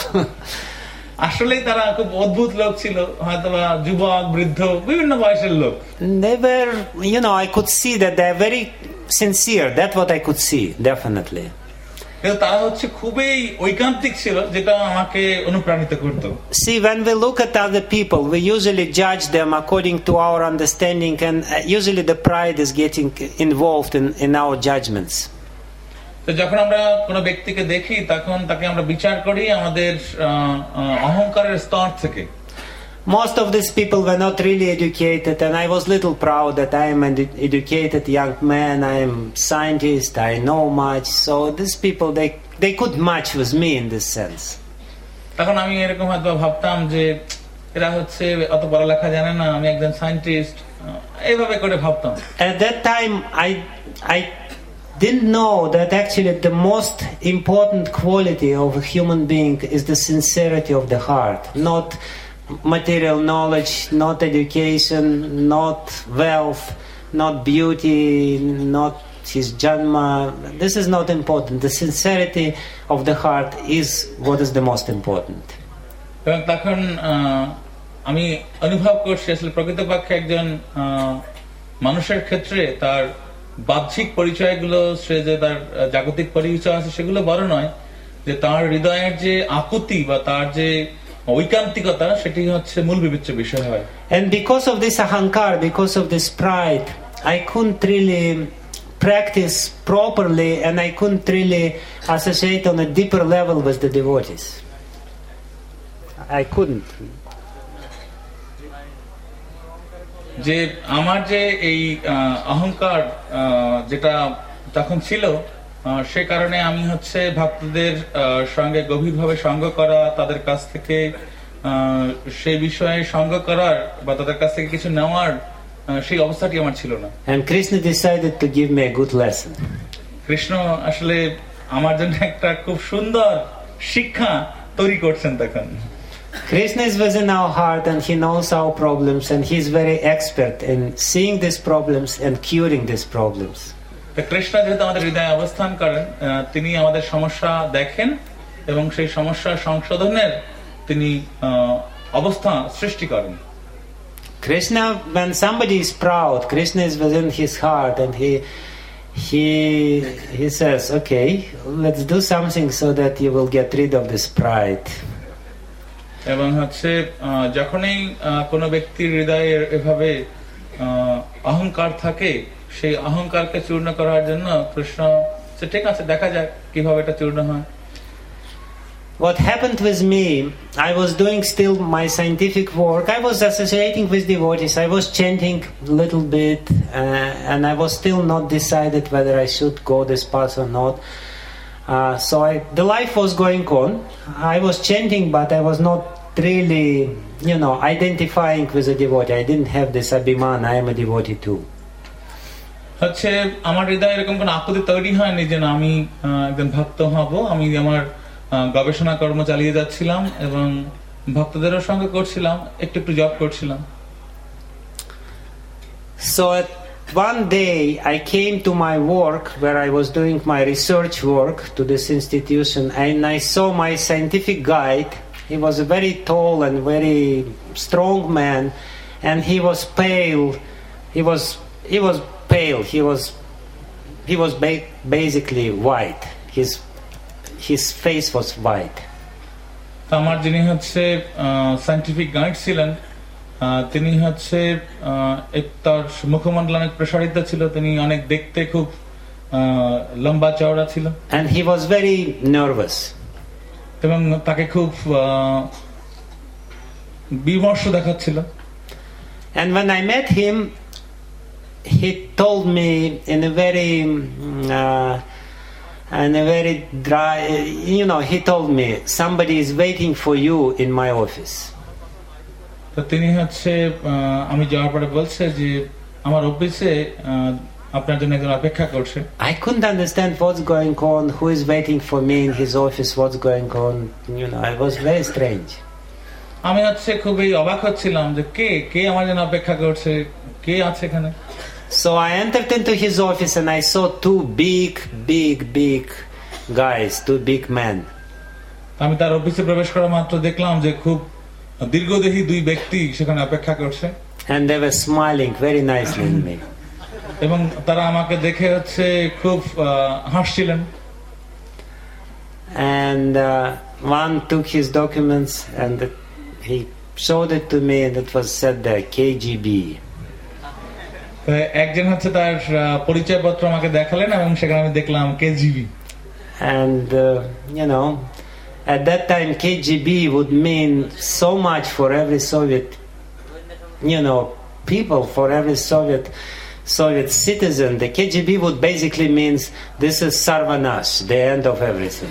আসলে তারা খুব অদ্ভুত লোক ছিল, হয়তোবা যুবক, বৃদ্ধ, বিভিন্ন বয়সের লোক। They were, you know, I could see that they are very sincere. That's what I could see, definitely. কিন্তু তারা হচ্ছে খুবই ঐকান্তিক ছিল, যেটা আমাকে অনুপ্রাণিত করত। See, when we look at other people, we usually judge them according to our understanding, and usually the pride is getting involved in in our judgments. তো যখন আমরা কোনো ব্যক্তিকে দেখি তখন তাকে আমরা বিচার করি আমাদের অহংকারের স্তর থেকে। Most of these people were not really educated, and I was little proud that I am an educated young man, I am scientist, I know much. So these people, they they could match with me in this sense. তখন আমি এরকম হয়তো ভাবতাম যে এরা হচ্ছে অত পড়ালেখা জানে না, আমি একজন সায়েন্টিস্ট, এইভাবে করে ভাবতাম। At that time I I didn't know that actually the most important quality of a human being is the sincerity of the heart, not material knowledge, not education, not wealth, not beauty, not his janma. This is not important. The sincerity of the heart is what is the most important. এবং তখন আমি অনুভব করছি আসলে প্রকৃতপক্ষে একজন মানুষের ক্ষেত্রে তার বাহ্যিক পরিচয়গুলো, সে যে তার জাগতিক পরিচয় আছে সেগুলো বড় নয়, যে তার হৃদয়ের যে আকুতি বা তার যে ঐকান্তিকতা, সেটি হচ্ছে মূল বিবেচ্য বিষয় হয়। And because of this ahankar, because of this pride, I couldn't really practice properly, and I couldn't really associate on a deeper level with the devotees. I couldn't. যে আমার যে এই অহংকার যেটা তখন ছিল, সে কারণে আমি হচ্ছে ভক্তদের সঙ্গে গভীরভাবে সঙ্গ করা, তাদের কাছ থেকে সেই বিষয়ে সঙ্গ করার বা তাদের কাছ থেকে কিছু নেওয়ার সেই অবস্থাটি আমার ছিল না। And Krishna decided to give me a good lesson. Krishna আসলে আমার জন্য একটা খুব সুন্দর শিক্ষা তৈরি করছেন তখন। Krishna is within our heart and he knows our problems and he is very expert in seeing these problems and curing these problems. Krishna যেহেতু আমাদের হৃদয়ে অবস্থান করেন, তিনি আমাদের সমস্যা দেখেন এবং সেই সমস্যা সংশোধনের তিনি অবস্থা সৃষ্টি করেন। Krishna, when somebody is proud, Krishna is within his heart and he he he says, okay, let's do something so that you will get rid of this pride. এবং হচ্ছে যখনই কোনো ব্যক্তির হৃদয়ে এভাবে অহংকার থাকে, সেই অহংকারকে চূর্ণ করার জন্য কৃষ্ণ ঠিক আছে, দেখা যাক কিভাবে এটা চূর্ণ হয়। What happened with me, I was doing still my scientific work. I was associating with devotees. I was chanting a little bit, uh, and I was still not decided whether I should go this path or not. Uh, so I, the life was going on. I was chanting, but I was not really, you know, identifying with a devotee. I didn't have this abhiman, I am a devotee too. হচ্ছে আমার হৃদয়ে এরকম কোন আকুতি তৈরি হয়নি যে আমি একজন ভক্ত হব। আমি আমার গবেষণা কর্ম চালিয়ে যাচ্ছিলাম এবং ভক্তদেরও সঙ্গে করছিলাম, একটু একটু জব করছিলাম। So at one day I came to my work where I was doing my research work to this institution, and I saw my scientific guide. He was a very tall and very strong man, and he was pale. He was he was pale. He was he was ba- basically white. His his face was white. আমার যিনি হচ্ছে scientific guide ছিলেন, তিনি হচ্ছে তার মুখমণ্ডল অনেক প্রসারিত ছিল, তিনি অনেক দেখতে খুব লম্বা চওড়া ছিল। And he was very nervous. এবং তাকে খুব বিমর্ষ দেখাচ্ছিল। And when I met him, he told me in a very uh, in a very dry, you know, he told me somebody is waiting for you in my office. তো তিনি হচ্ছে আমি যাওয়ার পরে বলছে যে আমার অফিসে আপনার জন্য একজন অপেক্ষা করছে। I couldn't understand what's going on, who is waiting for me in his office, what's going on, you know, it was very strange. আমি হচ্ছে খুবই অবাক হচ্ছিলাম যে কে কে আমার জন্য অপেক্ষা করছে, কে আছে এখানে। So I entered into his office and I saw two big big big guys, two big men. আমি তার অফিসে প্রবেশ করা মাত্র দেখলাম যে খুব দীর্ঘদেহী দুই ব্যক্তি সেখানে অপেক্ষা করছে। And they were smiling very nicely at me. এবং তারা আমাকে দেখে হচ্ছে খুব হাসছিলেন। And uh, one took his documents and he showed it to me, and it was said there K G B. একজন হচ্ছে তার পরিচয়পত্র আমাকে দেখালেন এবং সেখানে আমি দেখলাম KGB. And uh, you know, at that time K G B would mean so much for every Soviet, you know, people, for every Soviet Soviet citizen. The K G B would basically means this is Sarvanash, the end of everything.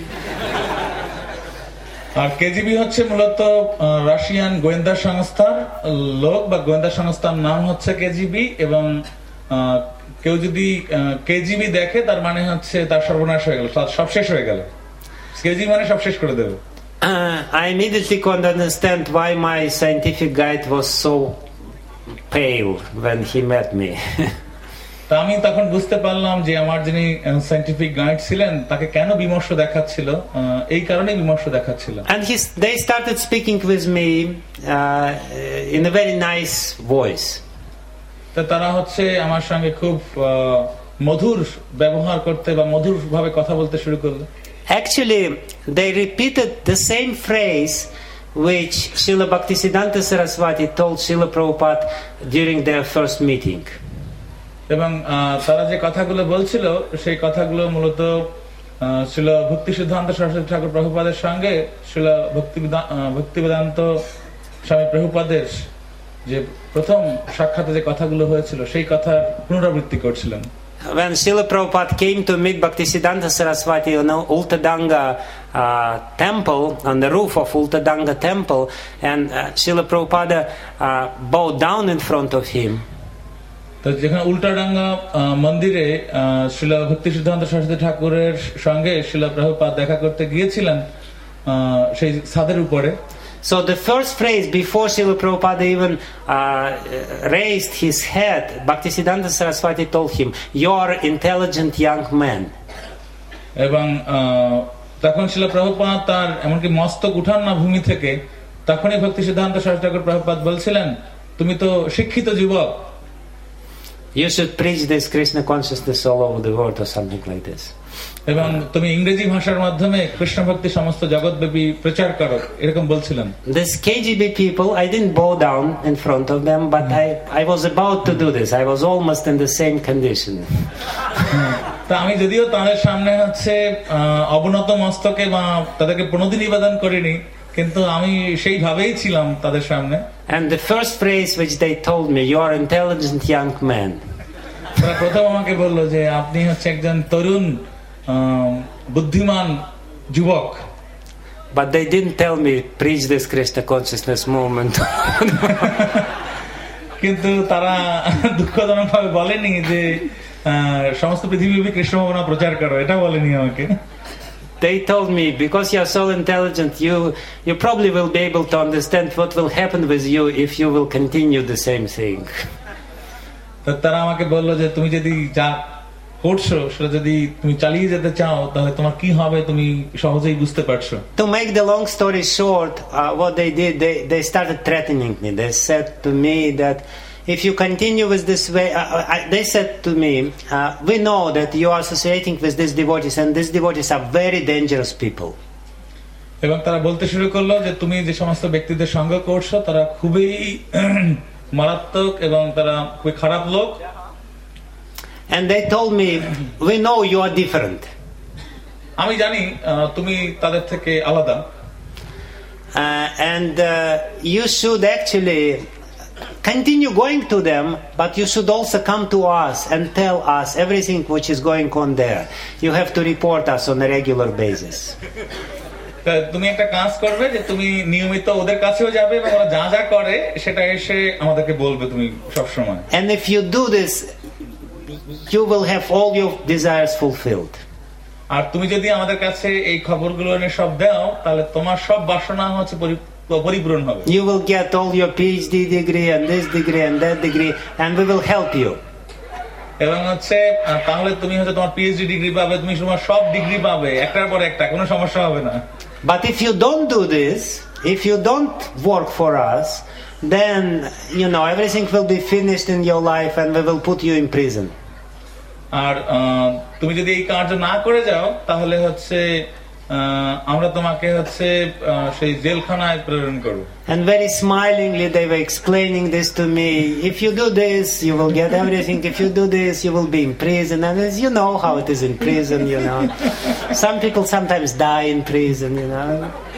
আর KGB হচ্ছে মূলত Russian গোয়েন্দা সংস্থার লোক বা গোয়েন্দা সংস্থার নাম হচ্ছে কেজিবি, এবং কেউ যদি কেজিবি দেখে তার মানে হচ্ছে তার সর্বনাশ হয়ে গেল, সব শেষ হয়ে গেল। কেজিবি মানে সব শেষ করে দেবে। I immediately couldn't understand why my scientific guide was so pale when he met me. তা আমি তখন বুঝতে পারলাম যে আমার যিনি সায়েন্টিফিক গাইড ছিলেন তাকে কেন বিমর্ষ দেখাচ্ছিল, এই কারণে বিমর্ষ দেখাচ্ছিল। And he, they started speaking with me uh, in a very nice voice. তো তারা হচ্ছে আমার সঙ্গে খুব মধুর ব্যবহার করতে বা মধুর ভাবে কথা বলতে শুরু করলো। Actually, they repeated the same phrase which Srila Bhaktisiddhanta Saraswati told Srila Prabhupada during their first meeting. এবং তারা যে কথাগুলো বলছিল সেই কথাগুলো মূলত ছিল ভক্তি সিদ্ধান্ত সরস্বতী ঠাকুর প্রভুপাদের সঙ্গে ছিল ভক্তিবেদান্ত স্বামী প্রভুপাদের যে প্রথম সাক্ষাতে যে কথাগুলো হয়েছিল সেই কথার পুনরাবৃত্তি করছিলেন। When Srila Prabhupada came to meet Bhaktisiddhanta Saraswati on Ultadanga uh, temple, on the roof of Ultadanga temple, and uh, Srila Prabhupada uh, bowed down in front of him. তো যেখানে উল্টাডাঙ্গা মন্দিরে শ্রীলা ভক্তি সিদ্ধান্ত সরস্বতী ঠাকুরের সঙ্গে শ্রীলা প্রভুপাদ দেখা করতে গিয়েছিলেন সেই ছাদের উপরে। So the first phrase before Srila Prabhupada even uh, raised his head, Bhaktisiddhanta Saraswati told him, "You are intelligent young man." এবং তখন শ্রীলা প্রভুপাদ তার এমনকি মস্তক উঠান না ভূমি থেকে, তখনই ভক্তি সিদ্ধান্ত সরস্বতী ঠাকুর প্রভুপাদ বলছিলেন, তুমি তো শিক্ষিত যুবক, you should preach this Krishna consciousness all over the world or something like this. এবং তুমি ইংরেজি ভাষার মাধ্যমে কৃষ্ণ ভক্তি সমস্ত জগৎব্যাপী প্রচার করো, এরকম বলছিলেন। This K G B people, I didn't bow down in front of them, but I I was about to do this. I was almost in the same condition. তা আমি যদিও তাদের সামনে হচ্ছে অবনত মস্তকে বা তাদেরকে প্রণতি নিবেদন করিনি, কিন্তু আমি সেইভাবেই ছিলাম তাদের সামনে। And the first phrase which they told me, "You are intelligent young man." তারা প্রথম আমাকে বলল যে আপনি হচ্ছে একজন তরুণ বুদ্ধিমান যুবক। But they didn't tell me preach this Krishna consciousness movement. কিন্তু তারা দুঃখজনকভাবে বলেনি যে সমস্ত পৃথিবীব্যাপী কৃষ্ণ ভাবনা প্রচার করো, এটা বলেনি আমাকে। They told me, because you are so intelligent, you you probably will be able to understand what will happen with you if you will continue the same thing. তো তারা আমাকে বলল যে তুমি যদি যা করছো সেটা যদি তুমি চালিয়ে যেতে চাও তাহলে তোমার কি হবে তুমি সহজেই বুঝতে পারছো। To make the long story short, uh, what they did, they they started threatening me. They said to me that if you continue with this way, uh, I, they said to me, uh, we know that you are associating with these devotees, and these devotees are very dangerous people. এবং তারা বলতে শুরু করলো যে তুমি যে সমস্ত ব্যক্তিদের সঙ্গ করছো তারা খুবই মারাত্মক এবং তারা খুবই খারাপ লোক। And they told me, we know you are different. আমি জানি তুমি তাদের থেকে আলাদা। Uh, and uh, you should actually continue going to them, but you should also come to us and tell us everything which is going on there. You have to report us on a regular basis. তুমি একটা কাজ করবে যে তুমি নিয়মিত ওদের কাছেও যাবে এবং ওরা যা যা করে সেটা এসে আমাদেরকে বলবে তুমি সব সময়। And if you do this, you will have all your desires fulfilled. আর তুমি যদি আমাদের কাছে এই খবরগুলো এনে সব দাও তাহলে তোমার সব বাসনা হচ্ছে পরিপূরণ হবে। You will get all your P H D degree and this degree and that degree, and we will help you. এবং হচ্ছে তাহলে তুমি হচ্ছে তোমার পিএইচডি ডিগ্রি পাবে, তুমি তোমার সব ডিগ্রি পাবে একটার পর একটা, কোনো সমস্যা হবে না। But if you don't do this, if you don't work for us, then you know everything will be finished in your life and we will put you in prison. আর তুমি যদি এই কাজ না করে যাও তাহলে হচ্ছে আমরা তোমাকে হচ্ছে সেই জেলখানায় প্রেরণ করব। And very smilingly they were explaining this to me. If you do this, you will get everything. If you do this, you will be in prison. And as you know how it is in prison, you know. Some people sometimes die in prison, you know.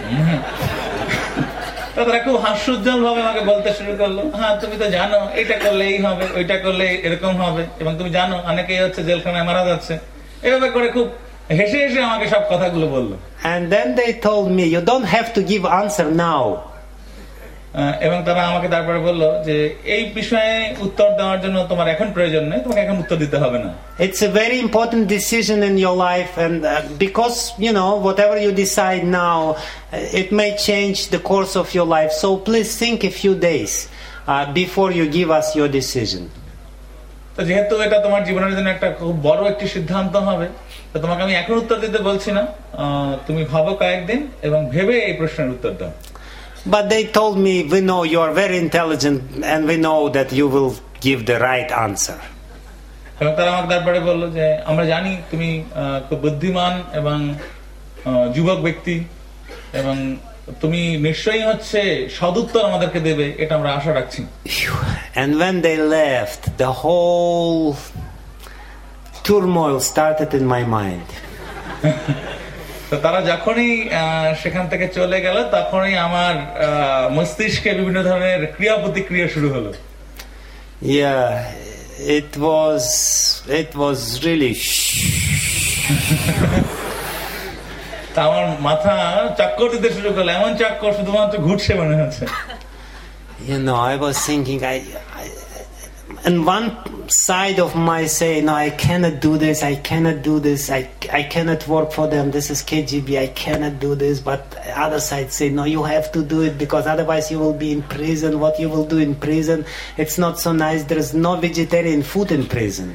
তারা খুব হাস্যোজ্জ্বল ভাবে আমাকে বলতে শুরু করলো, হ্যাঁ তুমি তো জানো এটা করলে এই হবে, ওইটা করলে এরকম হবে, এবং তুমি জানো অনেকেই হচ্ছে জেলখানায় মারা যাচ্ছে। এভাবে করে খুব হেসে হেসে আমাকে সব কথাগুলো বললো। And then they told me, you don't have to give answer now. এবং তারা আমাকে তারপরে বললো যে এই বিষয়ে উত্তর দেওয়ার জন্য তোমার এখন প্রয়োজন নেই, তোমাকে এখন উত্তর দিতে হবে না। It's a very important decision in your life, and uh, because you know whatever you decide now, it may change the course of your life. So please think a few days uh, before you give us your decision. তো যেহেতু এটা তোমার জীবনের জন্য একটা খুব বড় একটি সিদ্ধান্ত হবে, তো তোমাকে আমি এখন উত্তর দিতে বলছি না, তুমি ভাবো কয়েকদিন এবং ভেবে এই প্রশ্নের উত্তর দাও। But they told me, we know you are very intelligent and we know that you will give the right answer. এবং তারা আমাকে তারপরে বললো যে আমরা জানি তুমি খুব বুদ্ধিমান এবং যুবক ব্যক্তি এবং তুমি নিশ্চয়ই হচ্ছে সদুত্তর আমাদেরকে দেবে, এটা আমরা আশা রাখছি। And when they left, the whole turmoil started in my mind. তো তারা যখনই সেখান থেকে চলে গেল তখনই আমার মস্তিষ্কে বিভিন্ন ধরনের ক্রিয়া প্রতিক্রিয়া শুরু হলো। Yeah, it was it was really আমার মাথা চক্কর দিতে শুরু করলো, এমন চক্কর শুধুমাত্র ঘুরছে মনে হচ্ছে। You know, I was thinking, I, I on one side of my say, no, I cannot do this, I cannot do this, I, I cannot work for them, this is K G B, I cannot do this, but other side say, no, you have to do it because otherwise you will be in prison. What you will do in prison, it's not so nice, there's no vegetarian food in prison.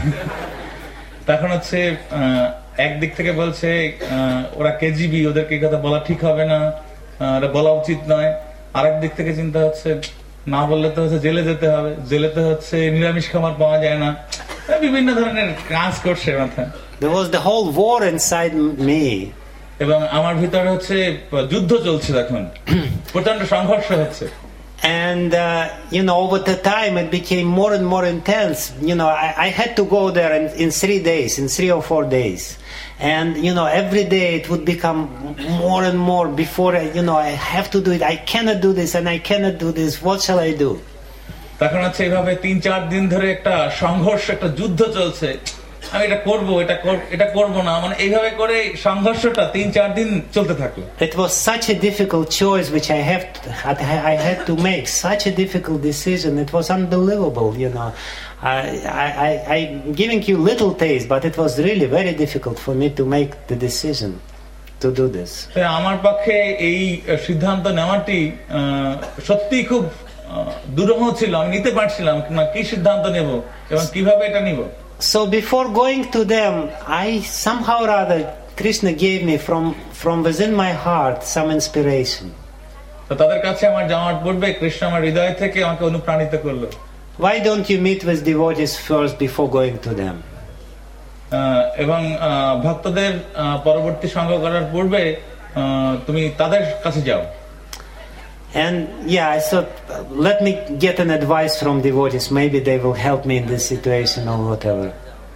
তখন হচ্ছে একদিক থেকে বলছে ওরা KGB, ওদেরকে কথা বলা ঠিক হবে না, ওরা বলা উচিত নয়। আরেক দিক থেকে চিন্তা হচ্ছে না বললে তো হচ্ছে জেলে যেতে হবে, জেলেতে হচ্ছে নিরামিষ খাবার পাওয়া যায় না, বিভিন্ন ধরনের কাজ করছে মাথায়। There was the whole war inside me. এবং আমার ভিতরে হচ্ছে যুদ্ধ চলছে তখন, প্রচন্ড সংঘর্ষ হচ্ছে। And uh, you know, over the time it became more and more intense. You know, I, I had to go there in, in three days, in three or four days. And you know, every day it would become more and more. Before I, you know, I have to do it. I cannot do this, and I cannot do this. What shall I do? তখন হচ্ছে এইভাবে তিন চার দিন ধরে একটা সংঘর্ষ, একটা যুদ্ধ চলছে। আমি এটা করব, এটা এটা করব না, মানে এইভাবে করে সংঘর্ষটা তিন চার দিন চলতে থাকলো। It was such a difficult choice which I have to, I had to make. Such a difficult decision. It was unbelievable. You know, I I I I'm giving you little taste, but it was really very difficult for me to make the decision to do this. আমার পক্ষে এই সিদ্ধান্ত নেওয়াটি সত্যি খুব দুরূহ ছিল। আমি নিতে পারছিলাম না, কি সিদ্ধান্ত নেব এবং কিভাবে এটা নিব। So before going to them, I somehow or other Krishna gave me from from within my heart some inspiration. তো তাদের কাছে আমার যাওয়ার পূর্বে কৃষ্ণ আমার হৃদয় থেকে আমাকে অনুপ্রাণিত করলো। Why don't you meet with devotees first before going to them? এবং ভক্তদের পরবর্তী সঙ্গ করার পূর্বে তুমি তাদের কাছে যাও। And yeah, I thought, let me get an advice from devotees. Maybe they will help me in this situation or whatever.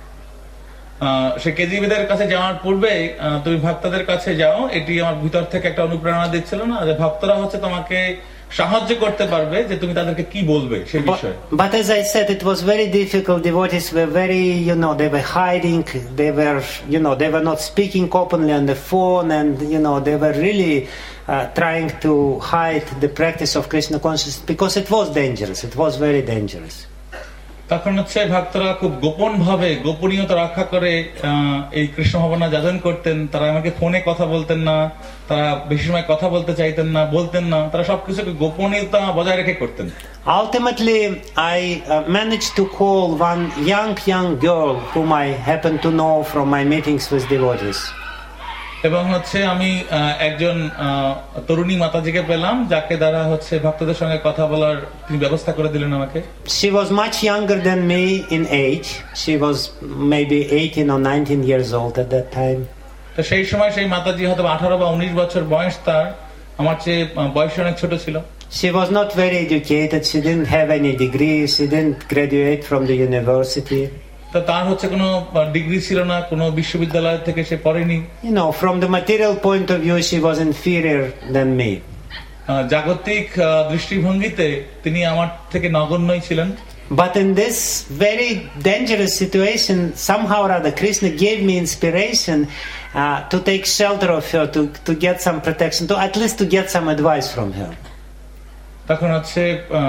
সে কেজিবিদের কাছে যাওয়ার পূর্বে তুমি ভক্তদের কাছে যাও, এটি আমার ভিতর থেকে একটা অনুপ্রেরণা দিচ্ছিল না যে ভক্তরা হচ্ছে তোমাকে সাহায্য করতে পারবে যে তুমি তাদেরকে কি বলবে সেই বিষয়ে। But as I said, it was very difficult. Devotees were very, you know, they were hiding. They were, you know, they were not speaking openly on the phone, and you know, they were really uh, trying to hide the practice of Krishna consciousness because it was dangerous. It was very dangerous. তখন হচ্ছে ভক্তরা খুব গোপন ভাবে গোপনীয়তা রক্ষা করে এই কৃষ্ণ ভাবনা যাজন করতেন। তারা আমাকে ফোনে কথা বলতেন না, তারা বেশি সময় কথা বলতে চাইতেন না, বলতেন না, তারা সবকিছুকে গোপনীয়তা বজায় রেখে করতেন। Ultimately, I uh, managed to call one young young girl whom I happened to know from my meetings with devotees. এবং হচ্ছে আমি একজন তরুণী মাতাজিকে পেলাম, যাকে দ্বারা হচ্ছে ভক্তদের সঙ্গে কথা বলার তিনি ব্যবস্থা করে দিলেন আমাকে। She was much younger than me in age. She was maybe eighteen or nineteen years old at that time. তো সেই সময় সেই মাতাজি হয়তো আঠারো বা উনিশ বছর বয়স তার, আমার চেয়ে বয়স অনেক ছোট ছিল। She was not very educated. She didn't have any degree. She didn't graduate from the university. তো তার হচ্ছে কোনো ডিগ্রি ছিল না, কোনো বিশ্ববিদ্যালয় থেকে সে পড়েনি। You know, from the material point of view, she was inferior than me. জাগতিক দৃষ্টিভঙ্গিতে তিনি আমার থেকে নগণ্যই ছিলেন। But in this very dangerous situation, somehow or other, Krishna gave me inspiration uh, to take shelter of her, to to get some protection, to at least to get some advice from her. তখন হচ্ছে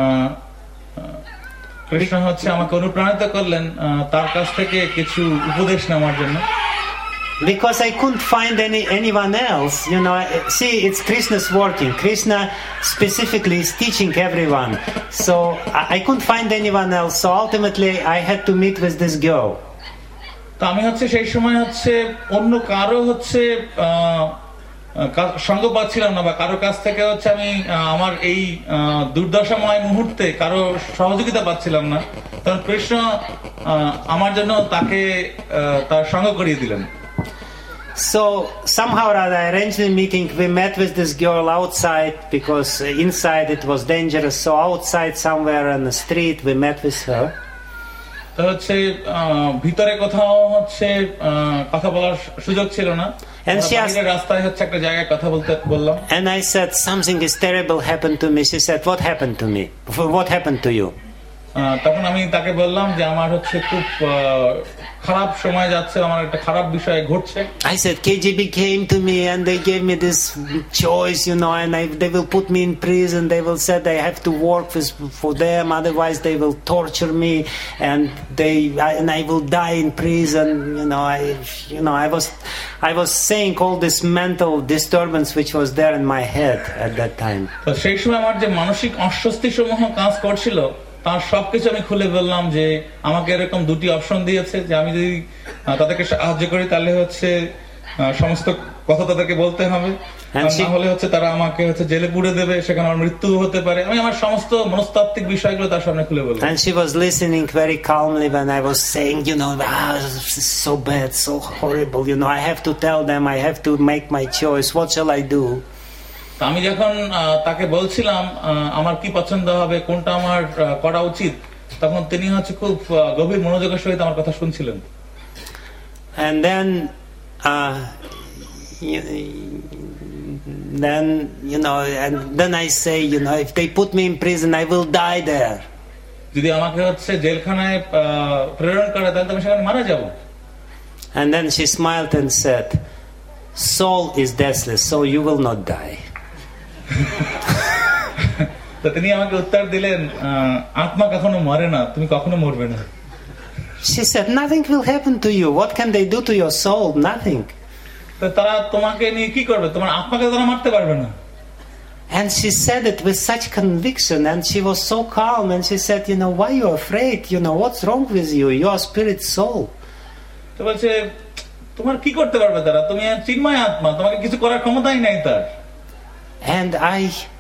কৃষ্ণ হচ্ছে আমাকে অনুপ্রাণিত করলেন তার কাছ থেকে কিছু উপদেশ নেওয়ার জন্য। Because I couldn't find any anyone else, you know. See, it's Krishna's working. Krishna specifically is teaching everyone. So I, I couldn't find anyone else. So ultimately, I had to meet with this girl. তো আমি হচ্ছে সেই সময় হচ্ছে অন্য কারো হচ্ছে সঙ্গ পাচ্ছিলাম না, বা কারো কাছ থেকে হচ্ছে আমি আমার এই দুর্দশাময় মুহূর্তে কারো সহযোগিতা পাচ্ছিলাম না। তখন কৃষ্ণ আমার জন্য তাকে তার সঙ্গ করিয়ে দিলেন। So somehow or other, I arranged the meeting. We met with this girl outside because inside it was dangerous. So outside somewhere on the street, we met with her. তো হচ্ছে ভিতরে কোথাও হচ্ছে কথা বলার সুযোগ ছিল না। And she asked, রাস্তায় হচ্ছে একটা জায়গায় কথা বলতে বললাম। And I said, something is terrible happened to me. She said, what happened to me? What happened to you? তখন আমি তাকে বললাম যে আমার হচ্ছে খুব খারাপ সময় যাচ্ছে, আমার একটা খারাপ বিষয় ঘটছে। I said K G B came to me and they gave me this choice, you know, and I, they will put me in prison. They will say I have to work with, for them, otherwise they will torture me, and they I, and I will die in prison. You know, I you know I was I was saying all this mental disturbance which was there in my head at that time. তো সেই সময় আমার যে মানসিক অস্বস্তি সমূহ কাজ করছিল তার সবকিছু আমি খুলে বললাম যে আমাকে এরকম দুটি অপশন দিয়েছে, যে আমি যদি তাদেরকে সাহায্য করি তাহলে হচ্ছে সমস্ত কথা তাদেরকে বলতে হবে, না হলে হচ্ছে তারা আমাকে হচ্ছে জেলে পুরে দেবে, সেখানে আমার মৃত্যু হতে পারে। আমি আমার সমস্ত মনস্তাত্ত্বিক বিষয়গুলো তার সামনে খুলে বললাম। And she was listening very calmly when I was saying, you know, ah, this is so bad, so horrible, you know, I have to tell them, I have to make my choice, what shall I do? আমি যখন তাকে বলছিলাম আমার কি পছন্দ হবে, কোনটা আমার করা উচিত, তখন তিনি হচ্ছে খুব গভীর মনোযোগের সহিত আমার কথা শুনছিলেন। And then uh, then you know and then I say, you know, if they put me in prison I will die there. যদি আমাকে হচ্ছে জেলখানায় প্রেরণ করে তাহলে আমি সেখানে মারা যাব। And then she smiled and said, soul is deathless, so you will not die. তো তিনি আমাকে উত্তর দিলেন, আত্মা কখনো মরে না, তুমি কখনো মরবে না। She said, nothing will happen to you. What can they do to your soul? Nothing. তো তারা তোমাকে নিয়ে কি করবে? তোমার আত্মাকে তারা মারতে পারবে না। And she said it with such conviction, and she was so calm, and she said, you know, why are you afraid? You know, what's wrong with you? Your spirit soul. তো বলছে তোমার কি করতে পারবে তারা? তুমি চিন্ময় আত্মা, তোমাকে কিছু করার ক্ষমতাই নাই তার। And I,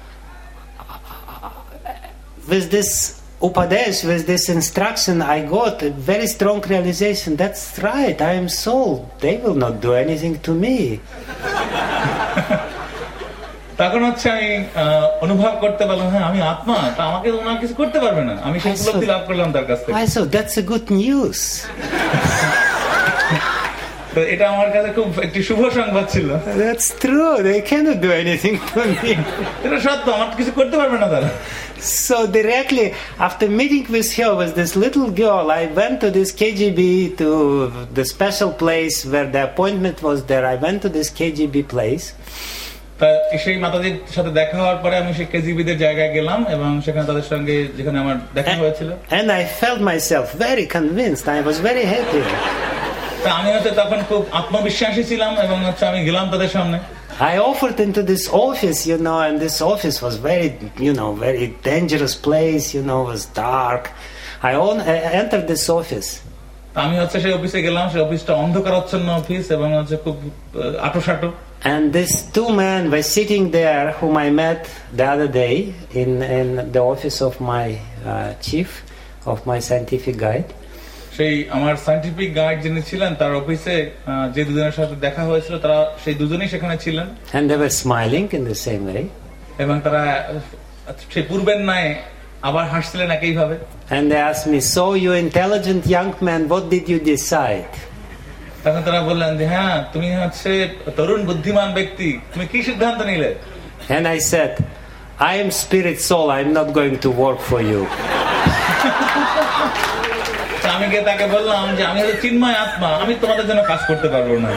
with this upadesh, with this instruction, I got a very strong realization. That's right, I am soul. They will not do anything to me. তখন হচ্ছে আমি অনুভব করতে পারলাম, হ্যাঁ আমি আত্মা, তা আমাকে ওনারা কিছু করতে পারবে না। আমি সেই উপলব্ধি লাভ করলাম তার কাছ থেকে। I thought that's a good news. তো এটা আমার কাছে খুব একটি শুভ সংবাদ ছিল। That's true. They cannot do anything to me. এটা সত্য, আমার কিছু করতে পারবে না তারা। So directly after meeting with her, with this little girl, I went to this K G B, to the special place where the appointment was there. I went to this K G B place. তা সেই মাতাজির সাথে দেখা হওয়ার পরে আমি সেই কেজিবিদের জায়গায় গেলাম এবং সেখানে তাদের সঙ্গে যেখানে আমার দেখা হয়েছিল। And I felt myself very convinced. I was very happy. আমি হচ্ছে তখন খুব আত্মবিশ্বাসী ছিলাম এবং হচ্ছে আমি গেলাম তাদের সামনে। I offered into this office, you know, and this office was very, you know, very dangerous place, you know, was dark. I, own, I entered this office. আমি হচ্ছে সেই অফিসে গেলাম, সেই অফিসটা অন্ধকারাচ্ছন্ন অফিস এবং হচ্ছে খুব আটোসাটো। And these two men were sitting there, whom I met the other day in in the office of my uh, chief, of my scientific guide. সেই আমার সায়েন্টিফিক গাইড যিনি ছিলেন তার অফিসে যে দুজনের সাথে দেখা হয়েছিল তারা সেই দুজনেই সেখানে ছিলেন। And they were smiling in the same way. এবং তারা সেই পূর্বের ন্যায় আবার হাসছিলেন একই ভাবে। And they asked me, so you intelligent young man, what did you decide? তখন তারা বললেন যে হ্যাঁ তুমি হচ্ছে তরুণ বুদ্ধিমান ব্যক্তি, তুমি কি সিদ্ধান্ত নিলে? And I said, I am spirit soul, I am not going to work for you. আমি গিয়ে তাকে বললাম যে আমি হচ্ছে চিন্ময় আত্মা, আমি তোমাদের জন্য কাজ করতে পারবো না।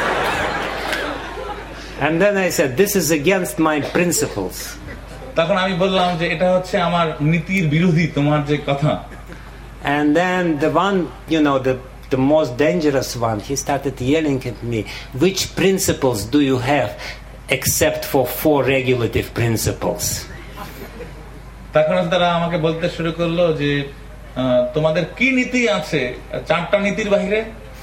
And then I said, this is against my principles. তখন আমি বললাম যে এটা হচ্ছে আমার নীতির বিরোধী তোমার যে কথা। And then the one, you know, the the most dangerous one, he started yelling at me, which principles do you have except for four regulative principles? তখন তারা আমাকে বলতে শুরু করলো যে তোমাদের কি নীতি আছে চারটা নীতির বাইরে?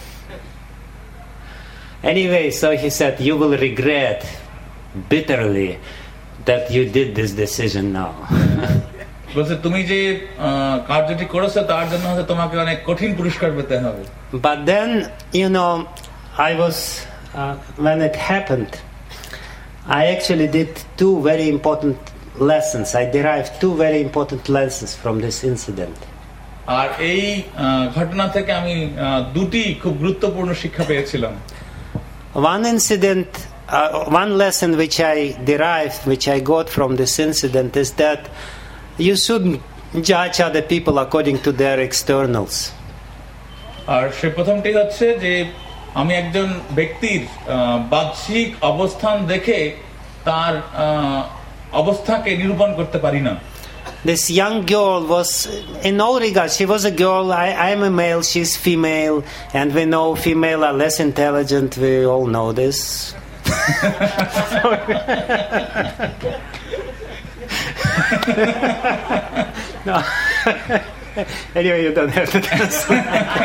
Anyway, so he said, you will regret bitterly that you did this decision now. বলছে তুমি যে কার্যটি করেছো তার জন্য হচ্ছে তোমাকে অনেক কঠিন পুরস্কার পেতে হবে। But then, you know, I was uh, when it happened, I actually did two very important lessons. I derived two very important lessons from this incident. আর এই ঘটনা থেকে আমি দুটি খুব গুরুত্বপূর্ণ শিক্ষা পেয়েছিলাম। One incident, uh, one lesson which I derived, which I got from this incident, is that you should judge other people according to their externals. আর সে প্রথমটি হচ্ছে যে আমি একজন ব্যক্তির আহ, বাহ্যিক অবস্থান দেখে তার আহ, অবস্থাকে নিরূপণ করতে পারি না। This young girl was, in all regards, she was a girl. I, I'm a male, she's female, and we know female are less intelligent. We all know this. No. Anyway, you don't have to translate.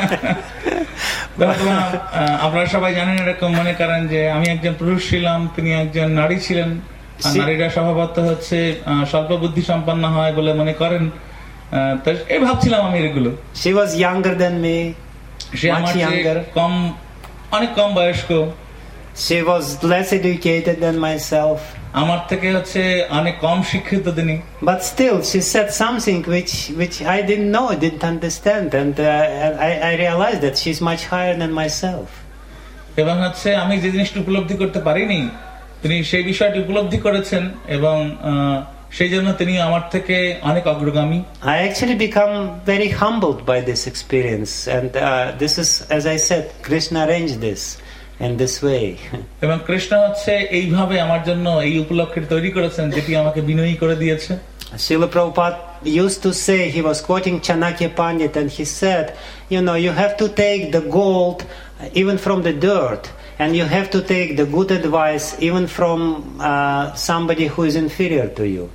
আপনারা সবাই জানেন এরকম মনে করেন যে আমি একজন পুরুষ ছিলাম, তিনি একজন নারী ছিলেন। আর নারীরা স্বভাবত হচ্ছে স্বল্প বুদ্ধি সম্পন্ন হয় বলে মনে করেন। তো এই ভাবছিলাম আমি এগুলো। She was younger than me. সে আমার চেয়ে কম, অনেক কম বয়স্ক। She was less educated than myself. আমার থেকে হচ্ছে অনেক কম শিক্ষিত তিনি। But still, she said something which which I didn't know, I didn't understand, and uh, I, I realized that she's much higher than myself. এবং হচ্ছে আমি যে জিনিসটা উপলব্ধি করতে পারিনি, তিনি সেই বিষয়টি উপলব্ধি করেছেন এবং সেই জন্য তিনি আমার থেকে অনেক অগ্রগামী। I actually become very humbled by this experience, and uh, this is, as I said, Krishna arranged this in this way. এবং কৃষ্ণ হচ্ছে এইভাবে আমার জন্য এই উপলক্ষটি তৈরি করেছেন, যেটি আমাকে বিনয়ী করে দিয়েছে। Srila Prabhupada used to say, he was quoting Chanakya Pandit, and he said, you know, you have to take the gold even from the dirt, and you have to take the good advice even from uh, somebody who is inferior to you.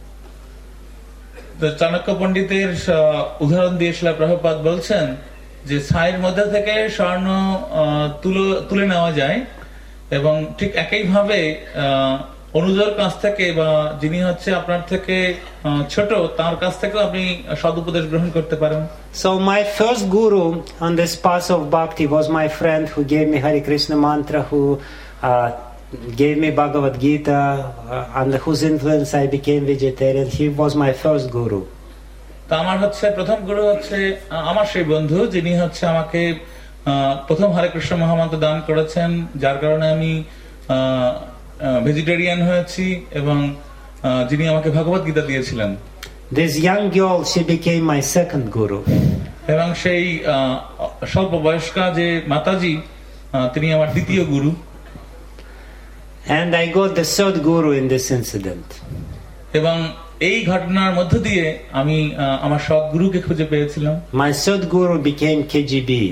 Chanakya পণ্ডিতের উদাহরণ দিয়ে শ্রীল প্রভুপাদ বলছেন যে ছাইয়ের মধ্যে থেকে স্বর্ণ তুলে নেওয়া যায়, এবং ঠিক একইভাবে অনুজর কাছ থেকে বা যিনি হচ্ছে আপনার থেকে ছোট তার কাছ থেকেও আপনি সদুপদেশ গ্রহণ করতে পারেন। So my first guru on this path of bhakti was my friend who gave me Hare Krishna mantra, who uh, gave me Bhagavad Gita, uh, under whose influence I became vegetarian. He was my first guru. তা আমার হচ্ছে প্রথম গুরু হচ্ছে আমার সেই বন্ধু, যিনি হচ্ছে আমাকে প্রথম হরে কৃষ্ণ মহামন্ত্র দান করেছেন, যার কারণে আমি ভেজিটেরিয়ান হয়েছি, এবং যিনি আমাকে ভগবত গীতা দিয়েছিলেন। This young girl, she became my second guru. এবং সেই স্বল্প বয়স্কা যে মাতাজি, তিনি আমার দ্বিতীয় গুরু। And I got the third guru in this incident. এবং এই ঘটনার মধ্য দিয়ে আমি আমার সদ্গুরুকে খুঁজে পেয়েছিলাম। My third guru became K G B.